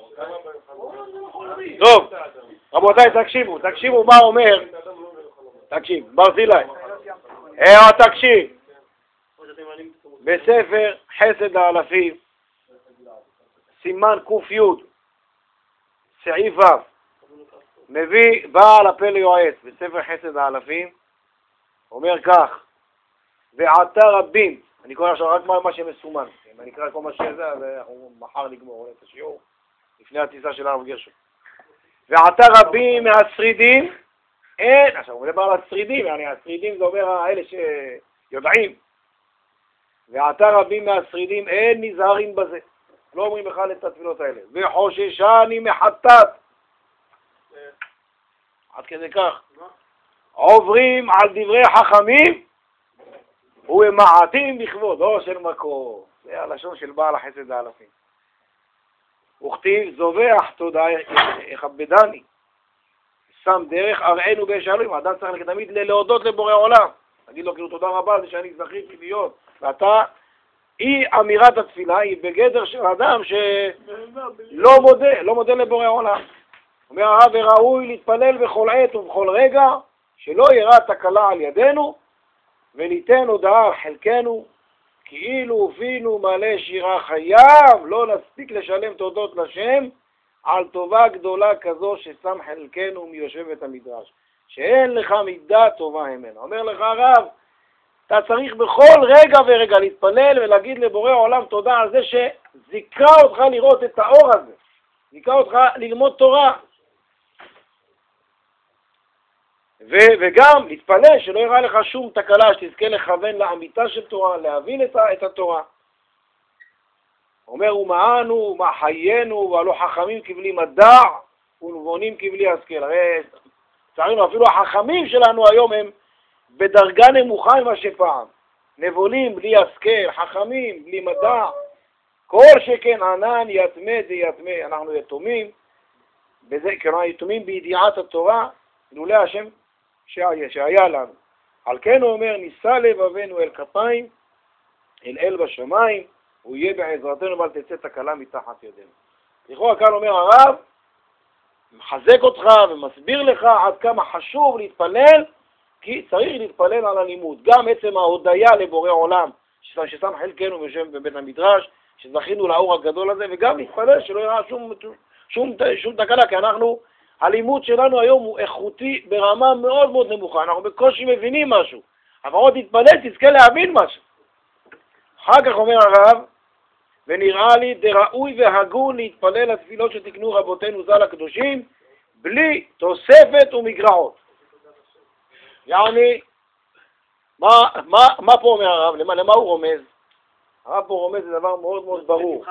טוב, רבותיי, תקשיבו מה אומר. תקשיב, ברזילי. תקשיב. בספר חסד האלפים, סימן ק"י, סעיף ו', מביא בעל הפלא יועץ, בספר חסד האלפים, אומר כך, ועתה רבים, אני קורא עכשיו רק מה שמסומן, אם אני אקרא כל מה שזה, אנחנו מחר נגמור את השיעור, לפני הטיסה של הרב גרשון. ועתה רבים מהשרידים, אין, עכשיו הוא מדבר על השרידים, השרידים זה אומר האלה שיודעים, ועתה רבים מהשרידים אין נזהרים בזה, לא אומרים בכלל את התפילות האלה, וחוששני מחטאת, עד כדי כך, עוברים על דברי חכמים ומעטים בכבודו של מקום. זה הלשון של בעל החסד האלפים. וכתיב זובח תודה יכבדני. שם דרך אראנו באש אלוהים. האדם צריך תמיד להודות לבורא עולם. תגיד לו כאילו תודה רבה זה שאני זכיתי להיות. ואתה, היא אמירת התפילה, היא בגדר של אדם שלא מודה לבורא עולם. אומר הרב, וראוי להתפלל בכל עת ובכל רגע, שלא יראה תקלה על ידינו, וניתן הודעה חלקנו, כאילו פינו מלא שירה חייב, לא נספיק לשלם תודות לשם, על טובה גדולה כזו ששם חלקנו מיושב בית המדרש, שאין לך מידה טובה ממנו. אומר לך הרב, אתה צריך בכל רגע ורגע להתפלל ולהגיד לבורא עולם תודה על זה שזיכה אותך לראות את האור הזה, זיכה אותך ללמוד תורה. וגם להתפלל שלא יראה לך שום תקלה, שתזכה לכוון לאמיתה של תורה, להבין את התורה. אומר, ומענו, ומה חיינו, והלא חכמים כבלי מדע, ונבונים כבלי השכל. הרי צערינו, אפילו החכמים שלנו היום הם בדרגה נמוכה ממה שפעם. נבונים בלי השכל, חכמים בלי מדע. כל שכן ענן יתמה זה יתמה. אנחנו יתומים, אנחנו יתומים בידיעת התורה, לולא השם שהיה לנו. על כן הוא אומר, נישא לבבנו אל כפיים, אל בשמיים, הוא יהיה בעזרתנו, אבל תצא תקלה מתחת ידינו. לכאורה כאן אומר הרב, מחזק אותך ומסביר לך עד כמה חשוב להתפלל, כי צריך להתפלל על הלימוד. גם עצם ההודיה לבורא עולם, ששם חלקנו ויושב בבית המדרש, שזכינו לאור הגדול הזה, וגם להתפלל שלא יראה שום תקלה, כי הלימוד שלנו היום הוא איכותי ברמה מאוד מאוד נמוכה, אנחנו בקושי מבינים משהו, אבל עוד תתפלל, תזכה להבין משהו. אחר כך אומר הרב, ונראה לי דראוי והגון להתפלל לתפילות שתקנו רבותינו ז"ל הקדושים, בלי תוספת ומגרעות. יעני, מה פה אומר הרב? למה הוא רומז? הרב פה רומז זה דבר מאוד מאוד ברור.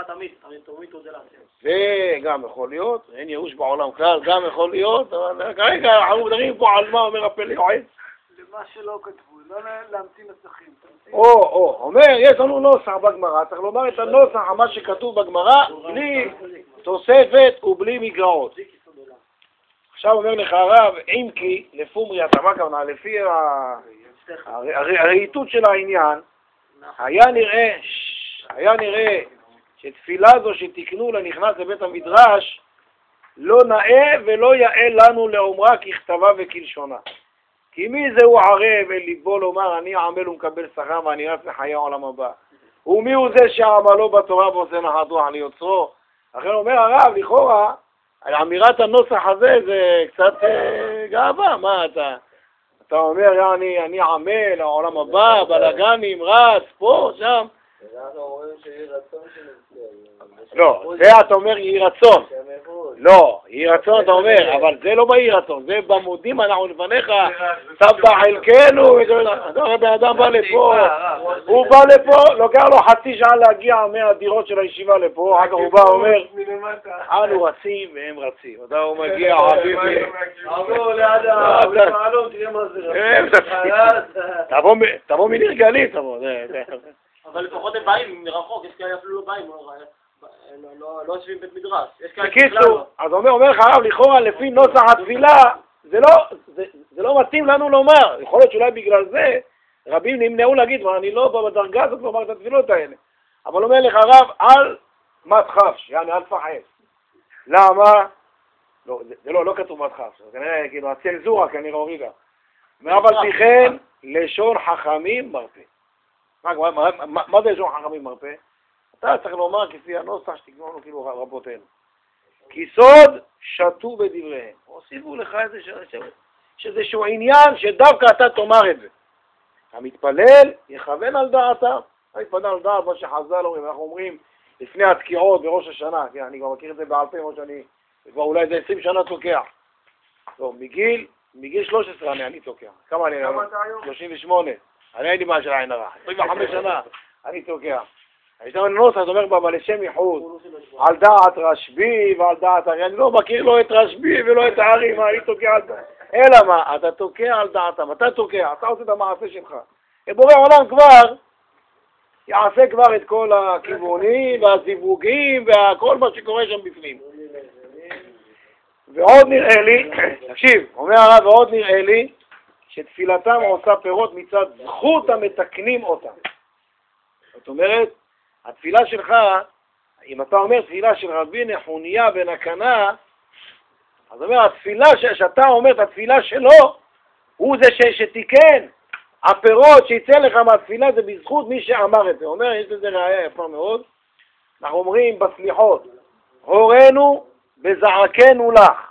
זה גם יכול להיות, אין ייאוש בעולם כלל, גם יכול להיות, אבל כרגע אנחנו מדברים פה על מה אומר הפלא יועץ. למה שלא כתבו, לא להמציא נסחים. אומר, יש לנו נוסח בגמרא, צריך לומר את הנוסח, מה שכתוב בגמרא, בלי תוספת ובלי מגרעות. עכשיו אומר לך הרב, אם כי, לפומרי התאמה כמונה, לפי הרהיטות של העניין, היה נראה שתפילה זו שתקנו לנכנס לבית המדרש לא נאה ולא יאה לנו לאומרה ככתבה וכלשונה. כי מי זהו ערב אל ליבו לומר אני עמל ומקבל שכר ואני רץ לחיי העולם הבא? ומי הוא זה שעמלו בתורה ועושה נחתו על יוצרו? לכן אומר הרב, לכאורה, על אמירת הנוסח הזה זה קצת גאווה. מה אתה אומר, אני עמל, העולם הבא, בלגנים, רץ, פה, שם. אנחנו אומרים שיהי רצון שנזכה. לא, זה אתה אומר יהי רצון. לא, יהי רצון אתה אומר, אבל זה לא ביהי רצון, זה במודים אנחנו לפניך, סבא חלקנו, הבן אדם בא לפה, הוא בא לפה, לוקח לו חצי שעה להגיע מהדירות של הישיבה לפה, אחר כך הוא בא ואומר, אנו רצים והם רצים, אתה הוא מגיע, חביבי. תבוא מנרגלי, תבוא. אבל לפחות הם באים מרחוק, יש כאלה אפילו לא באים, לא יושבים בית מדרש. בקיצור, אז אומר לך הרב, לכאורה לפי נוסח התפילה, זה לא מתאים לנו לומר. יכול להיות שאולי בגלל זה רבים נמנעו להגיד, אני לא בדרגה הזאת לומר את התפילות האלה. אבל אומר לך הרב, אל מתחפש, יעני אל תפחד. למה? זה לא כתוב מתחפש, זה כנראה כאילו הצנזורה כנראה הורידה. אבל תיכן לשון חכמים מרפא. מה זה לשון חכמים מרפא? אתה צריך לומר כפי הנוסח שתקנו לנו כאילו רבותינו. כי סוד שתו בדבריהם. הוסיפו לך איזשהו עניין שדווקא אתה תאמר את זה. המתפלל יכוון על דעתה. המתפלל על דעת מה שחז"ל אומרים. אנחנו אומרים לפני התקיעות בראש השנה. כי אני כבר מכיר את זה בעל פה, כבר אולי זה 20 שנה תוקע. לא, מגיל 13 אני תוקע. כמה אני? 38. אני הייתי מה של העין הרע. 25 שנה אני תוקע. יש לנו נוסח, זאת אומרת, אבל לשם ייחוד, על דעת רשב"י ועל דעת הרי, אני לא מכיר לא את רשב"י ולא את הארי, מה אני תוקע על דעת. אלא מה, אתה תוקע על דעתם, אתה תוקע, אתה עושה את המעשה שלך. בורא עולם כבר יעשה כבר את כל הכיוונים והזיווגים וכל מה שקורה שם בפנים. ועוד נראה לי, תקשיב, אומר הרב, ועוד נראה לי שתפילתם עושה פירות מצד זכות המתקנים אותם. זאת אומרת, התפילה שלך, אם אתה אומר תפילה של רבי נחוניה בן הקנה, אז אומר, התפילה שאתה אומר את התפילה שלו, הוא זה שתיקן. הפירות שיצא לך מהתפילה זה בזכות מי שאמר את זה. אומר, יש לזה ראיה יפה מאוד. אנחנו אומרים בסליחות, הורנו בזעקנו לך.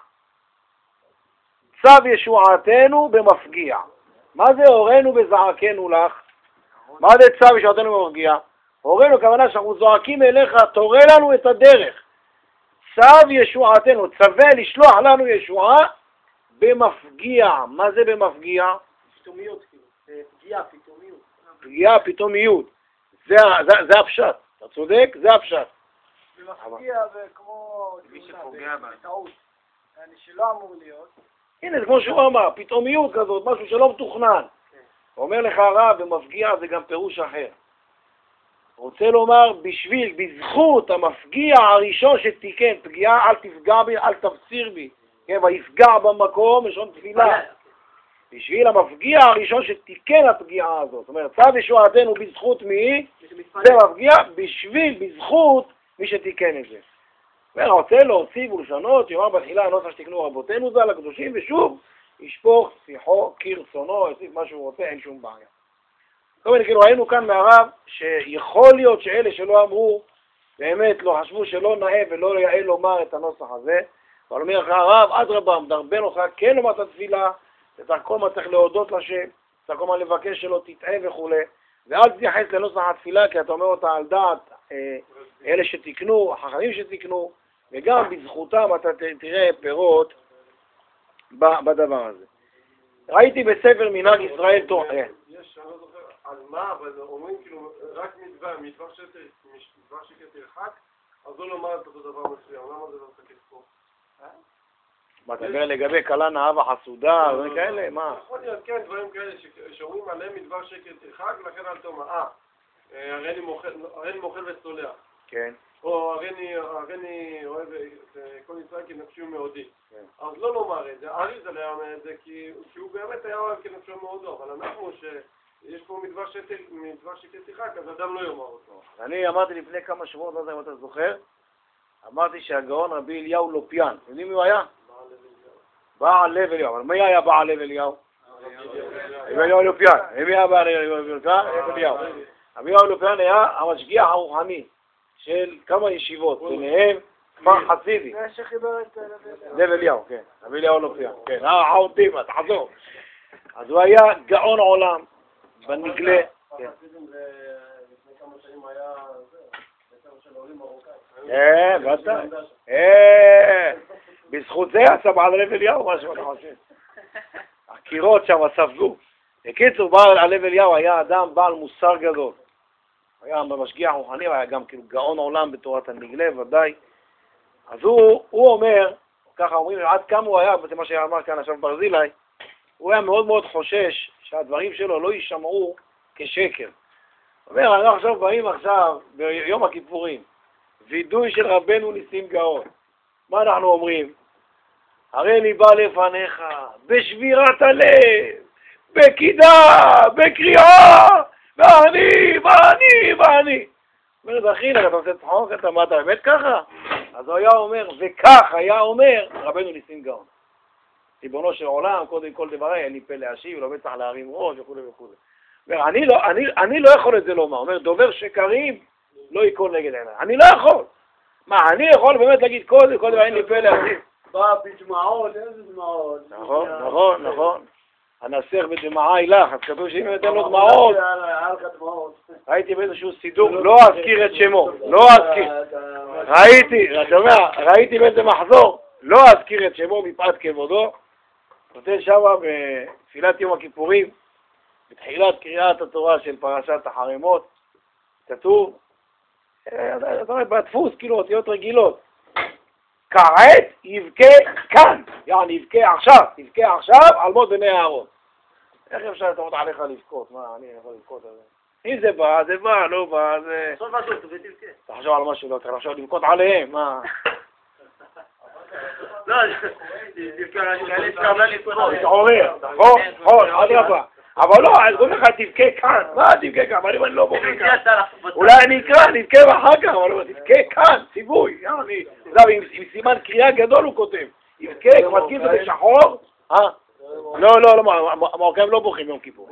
צו ישועתנו במפגיע. מה זה הורנו בזעקנו לך? מה זה צו ישועתנו במפגיע? הורנו, הכוונה שאנחנו זועקים אליך, תורה לנו את הדרך. צו ישועתנו, צווה לשלוח לנו ישועה במפגיע. מה זה במפגיע? פתאומיות, פגיעה, פתאומיות. פגיעה, פתאומיות. זה הפשט. אתה צודק? זה הפשט. במפגיע וכמו בטעות. שלא אמור להיות. הנה, זה כמו שהוא אמר, פתאומיות כזאת, משהו שלא מתוכנן. אומר לך הרב, במפגיע זה גם פירוש אחר. רוצה לומר, בזכות המפגיע הראשון שתיקן, פגיעה, אל תפגע בי, אל תפציר בי. כן, ויפגע במקום, לשון תפילה. בשביל המפגיע הראשון שתיקן הפגיעה הזאת. זאת אומרת, צו ישועתנו בזכות מי? זה מפגיע בזכות מי שתיקן את זה. ורוצה להוסיף ולשנות, יאמר בתחילה הנוסח שתקנו רבותינו ז"ל הקדושים, ושוב ישפוך שיחו כרצונו, יוסיף מה שהוא רוצה, אין שום בעיה. טוב, כאילו ראינו כאן מהרב שיכול להיות שאלה שלא אמרו, באמת לא חשבו שלא נאה ולא יאה לומר את הנוסח הזה, אבל אומר לך הרב, אדרבה, מדרבן אותך כן לומר את התפילה, אתה כל מה צריך להודות לשם, אתה כל מה לבקש שלא תטעה וכו', ואל תתייחס לנוסח התפילה, כי אתה אומר אותה על דעת אלה שתקנו, החכמים שתקנו, וגם בזכותם אתה תראה פירות בדבר הזה. ראיתי בספר מנהג ישראל תורה. יש, אני לא זוכר על מה, אבל אומרים כאילו רק מדבר שכתרחק, אז לא לומר את אותו דבר מסוים, למה זה לא תקף פה? מה, אתה אומר לגבי קלה נאה וחסודה, דברים כאלה? מה? יכול להיות, כן, דברים כאלה שאומרים עליהם מדבר שכתרחק, ולכן אל תאמר, הרי אני מוכל וסולח. כן. או הרי אוהב כל ישראל כנפשי ומאודי. אז לא לומר את זה, אריזל היה אומר את זה, כי הוא באמת היה אוהב כנפשי ומאודו, אבל אנחנו שיש פה מדבר שכתרחק, אז אדם לא יאמר אותו. אני אמרתי לפני כמה שבועות, לא יודע אם אתה זוכר, אמרתי שהגאון רבי אליהו לופיאן, יודעים מי הוא היה? בעל לב אליהו. אבל מי היה בעל לב אליהו? רבי אליהו לופיאן. מי היה בעל לב אליהו? רבי אליהו לופיאן היה המשגיח הרוחני של כמה ישיבות, ביניהם כפר חסידי. זה שחיבר את לב אליהו, כן. רבי אליהו לופיאן, כן. העודים, תחזור. אז הוא היה גאון עולם בנגלה. לפני כמה שנים היה של עולים ודאי. מרוקאים. בזכות זה עשה בעל לב אליהו, מה שאתה חושב. הקירות שם ספגו. בקיצור, בעל לב אליהו היה אדם בעל מוסר גדול. היה משגיח רוחני, היה גם כאילו גאון עולם בתורת הנגלה, ודאי. אז הוא אומר, ככה אומרים, עד כמה הוא היה, זה מה שאמר כאן עכשיו ברזילי, הוא היה מאוד מאוד חושש שהדברים שלו לא יישמעו כשקר. הוא אומר, אנחנו עכשיו באים עכשיו, ביום הכיפורים, וידוי של רבנו ניסים גאון. מה אנחנו אומרים? הרי אני בא לפניך, בשבירת הלב, בקידה, בקריאה, ואני. אומרת, אחי, אתה עושה צחוק, אתה מה, אתה באמת ככה? אז הוא היה אומר, וכך היה אומר רבנו ניסים גאון. ריבונו של עולם, קודם כל דבריי, אין לי פה להשיב, לא בטח להרים ראש וכו' וכו'. אומר, אני לא יכול את זה לומר. אומר, דובר שקרים לא יקול נגד עיניי. אני לא יכול. מה, אני יכול באמת להגיד קודם כל אין לי פה להשיב. בא בדמעות, איזה דמעות. נכון. הנסך בדמעה אילך, אז כתוב שאם ניתן לו דמעות. ראיתי באיזשהו סידור, לא אזכיר את שמו, לא אזכיר. ראיתי באיזה מחזור, לא אזכיר את שמו מפאת כבודו. כותב שם בתפילת יום הכיפורים, בתחילת קריאת התורה של פרשת החרמות, כתוב, בדפוס, כאילו אותיות רגילות, כעת יבכה כאן, יעני יבכה עכשיו על מות בני אהרון. איך אפשר לתמות עליך לבכות? מה, אני יכול לבכות על זה? אם זה בא, זה בא, לא בא, זה... סוף הסוף, ותבכה. תחשוב על משהו, לא צריך לחשוב לבכות עליהם, מה? לא, תבכה על כאלה שקרבה לבכות. תתעורר, נכון, אדרבה. אבל לא, אז אומר לך, תבכה כאן, מה תבכה כאן? אבל אם אני לא בוכה כאן. אולי אני אקרא, נבכה אחר כך, אבל הוא תבכה כאן, ציווי. עם סימן קריאה גדול הוא כותב. תבכה, הוא מתקיף את זה שחור. לא, המרוקאים לא בוכים יום כיפור.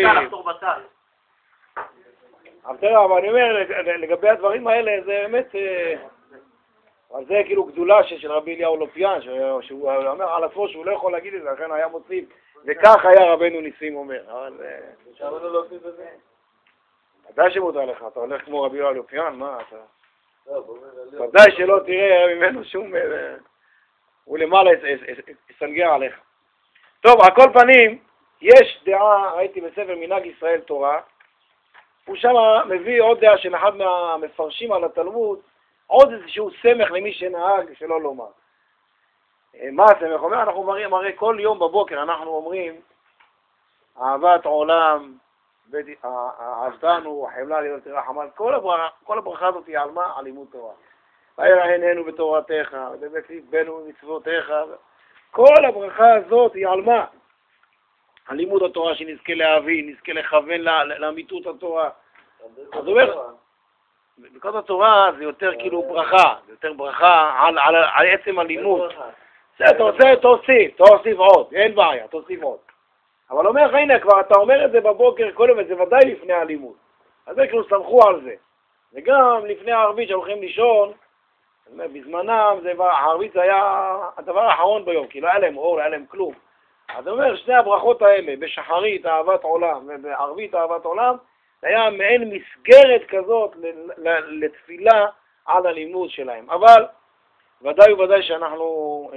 אבל תראה, אבל אני אומר, לגבי הדברים האלה, זה באמת, אבל זה כאילו גדולה של רבי אליהו לופיאן, שהוא אומר על עצמו שהוא לא יכול להגיד את זה, לכן היה מוסיף, וכך היה רבנו ניסים אומר. אבל... אפשר לנו להוסיף את זה? ודאי שמותר לך, אתה הולך כמו רבי אליהו לופיאן, מה אתה? ודאי שלא תראה ממנו שום... הוא למעלה יסנגר עליך. טוב, על כל פנים, יש דעה, ראיתי בספר מנהג ישראל תורה, הוא שם מביא עוד דעה של אחד מהמפרשים על התלמוד, עוד איזשהו סמך למי שנהג שלא לומר. מה הסמך? אומר, אנחנו אומרים, הרי כל יום בבוקר אנחנו אומרים, אהבת עולם, אהבתנו, חמלה להיות רחמן, כל הברכה הזאת היא על מה? על לימוד תורה. וירא עינינו בתורתך, ובאמת ליבנו במצוותיך, כל הברכה הזאת היא על מה? על לימוד התורה, שנזכה להבין, נזכה לכוון לאמיתות התורה. אז הוא אומר, ברכות התורה זה יותר כאילו ברכה, זה יותר ברכה על עצם הלימוד. אתה רוצה, תוסיף עוד, אין בעיה, תוסיף עוד. אבל אומר לך, הנה, כבר אתה אומר את זה בבוקר כל יום, זה ודאי לפני הלימוד. אז זה כאילו סמכו על זה. וגם לפני הערבית שהולכים לישון, בזמנם הערבית זה היה הדבר האחרון ביום, כי לא היה להם אור, לא היה להם כלום. אז הוא אומר, שני הברכות האלה, בשחרית אהבת עולם ובערבית אהבת עולם, זה היה מעין מסגרת כזאת לתפילה על הלימוד שלהם. אבל ודאי וודאי שאנחנו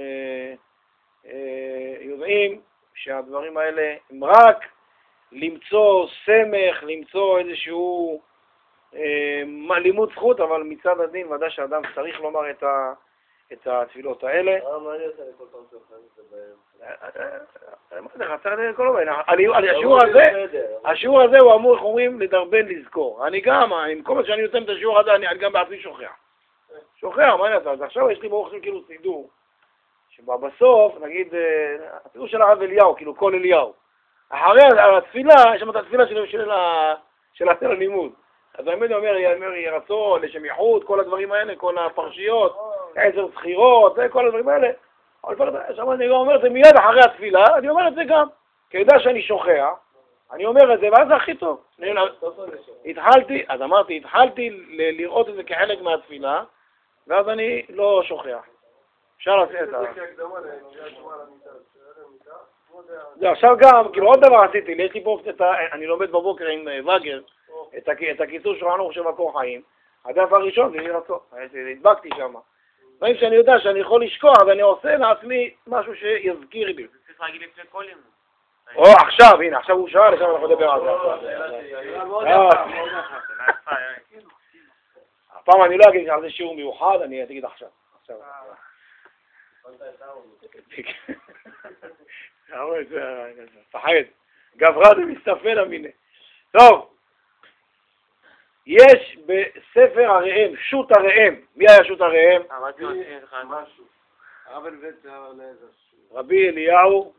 יודעים שהדברים האלה הם רק למצוא סמך, למצוא איזשהו לימוד זכות, אבל מצד הדין ודאי שאדם צריך לומר את התפילות האלה. מה אני עושה לכל פעם שאוכלים את זה בהם? השיעור הזה הוא אמור, איך אומרים, לדרבן לזכור. אני גם, עם כל מה שאני יוצא את השיעור הזה, אני גם בעצמי שוכח. מה אני עושה? אז עכשיו יש לי ברוך שם כאילו סידור, שבסוף, נגיד, הסידור של הרב אליהו, כאילו כל אליהו. אחרי התפילה, יש שם את התפילה של הלימוד. אז האמת אומר, יהי רצון, לשם ייחוד, כל הדברים האלה, כל הפרשיות, 10 זכירות, כל הדברים האלה. אבל שם אני אומר את זה מיד אחרי התפילה, אני אומר את זה גם. כי יודע שאני שוכח, אני אומר את זה, ואז זה הכי טוב. התחלתי לראות את זה כחלק מהתפילה, ואז אני לא שוכח. אפשר לעשות את זה. עכשיו גם, כאילו עוד דבר עשיתי, יש לי פה, אני לומד בבוקר עם וגר, את הקיצור שולחן ערוך של מקור חיים. הדף הראשון זה יהי רצון, הדבקתי שם. דברים שאני יודע שאני יכול לשכוח, ואני עושה לעצמי משהו שיזכיר לי. צריך להגיד לפני כל יום. או עכשיו, הנה, עכשיו הוא שאל, עכשיו אנחנו נדבר על זה. הפעם אני לא אגיד על זה שיעור מיוחד, אני אגיד עכשיו. פחד, גברה ומסתפל המיני. טוב, יש בספר הראם, שו"ת הראם. מי היה שו"ת הראם? רבי אליהו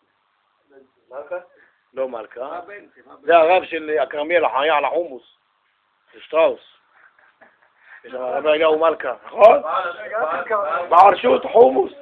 לא מלכה, זה הרב של הכרמיאל, החיה על החומוס, שטראוס. יש רבי אליהו מלכה, נכון? בעל שו"ת חומוס.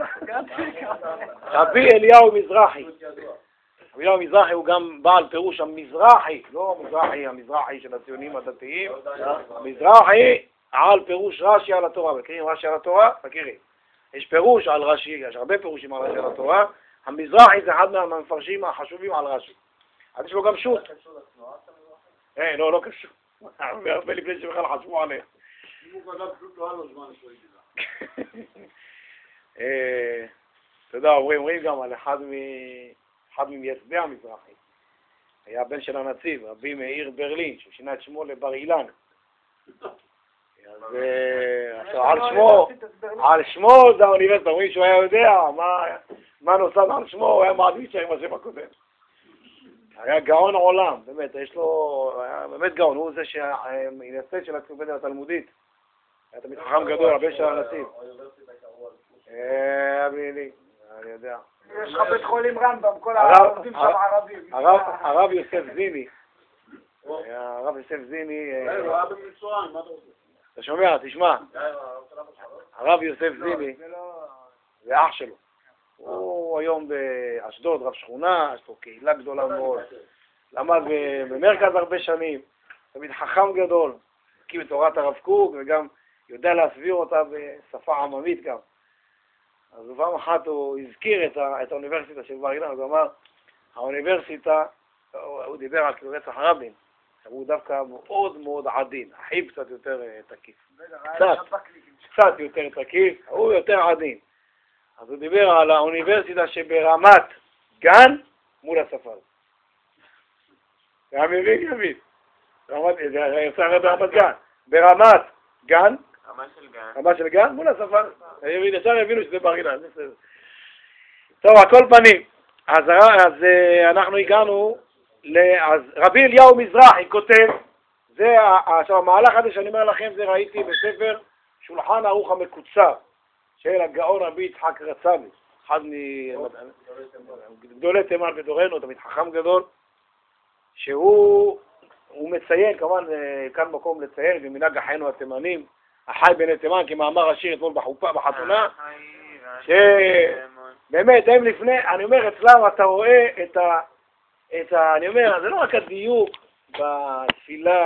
רבי אליהו מזרחי. רבי אליהו מזרחי הוא גם בעל פירוש המזרחי, לא המזרחי של הציונים הדתיים, המזרחי על פירוש רש"י על התורה. מכירים רש"י על התורה? מכירים. יש פירוש על רש"י, יש הרבה פירושים על רש"י על התורה. המזרחי זה אחד מהמפרשים החשובים על רש"י. אז יש לו גם שו"ת. לא קשור. הרבה לפני שבכלל חשבו עליהם. אתה יודע, אומרים גם על אחד ממייסדי המזרחי. היה בן של הנציב, רבי מאיר ברלין, ששינה את שמו לבר אילן. על שמו זה האוניברסיטה, אומרים שהוא היה יודע מה נוסד על שמו, הוא היה מעדיף עם השם הקודם. היה גאון עולם, באמת, יש לו, היה באמת גאון, הוא זה שהמייסד של הציונות התלמודית. היה תמיד חכם גדול, הרבה של הנציב. אני יודע. יש לך בית חולים רמב"ם, כל העובדים שם ערבים. הרב יוסף זיני. הרב יוסף זיני. הוא היה במצרים, מה אתה רוצה? אתה שומע? תשמע. הרב יוסף זיני, זה אח שלו. הוא היום באשדוד, רב שכונה, יש לו קהילה גדולה מאוד. למד במרכז הרבה שנים. תמיד חכם גדול. הקים את תורת הרב קוק וגם יודע להסביר אותה בשפה עממית גם. אז פעם אחת הוא הזכיר את האוניברסיטה של בר אילן, אז הוא אמר, האוניברסיטה, הוא דיבר על רצח רבין, הוא דווקא מאוד מאוד עדין, אחיו קצת יותר תקיף. קצת יותר תקיף, הוא יותר עדין. אז הוא דיבר על האוניברסיטה שברמת גן מול הספר. זה מבין יבין. יצא ברמת גן. ברמת גן, רמה של גן מול הספר. ישר הבינו שזה בר אילן. טוב, הכל פנים. אז אנחנו הגענו, אז רבי אליהו מזרחי כותב, זה עכשיו המהלך הזה שאני אומר לכם, זה ראיתי בספר שולחן ערוך המקוצר של הגאון רבי יצחק רצאבי, אחד מגדולי תימן בדורנו, תמיד חכם גדול, שהוא מציין, כמובן כאן מקום לציין במנהג אחינו התימנים, החי בני תימן, כמאמר השיר אתמול בחתונה, שבאמת הם לפני, אני אומר אצלם אתה רואה אני אומר, זה לא רק הדיוק בתפילה,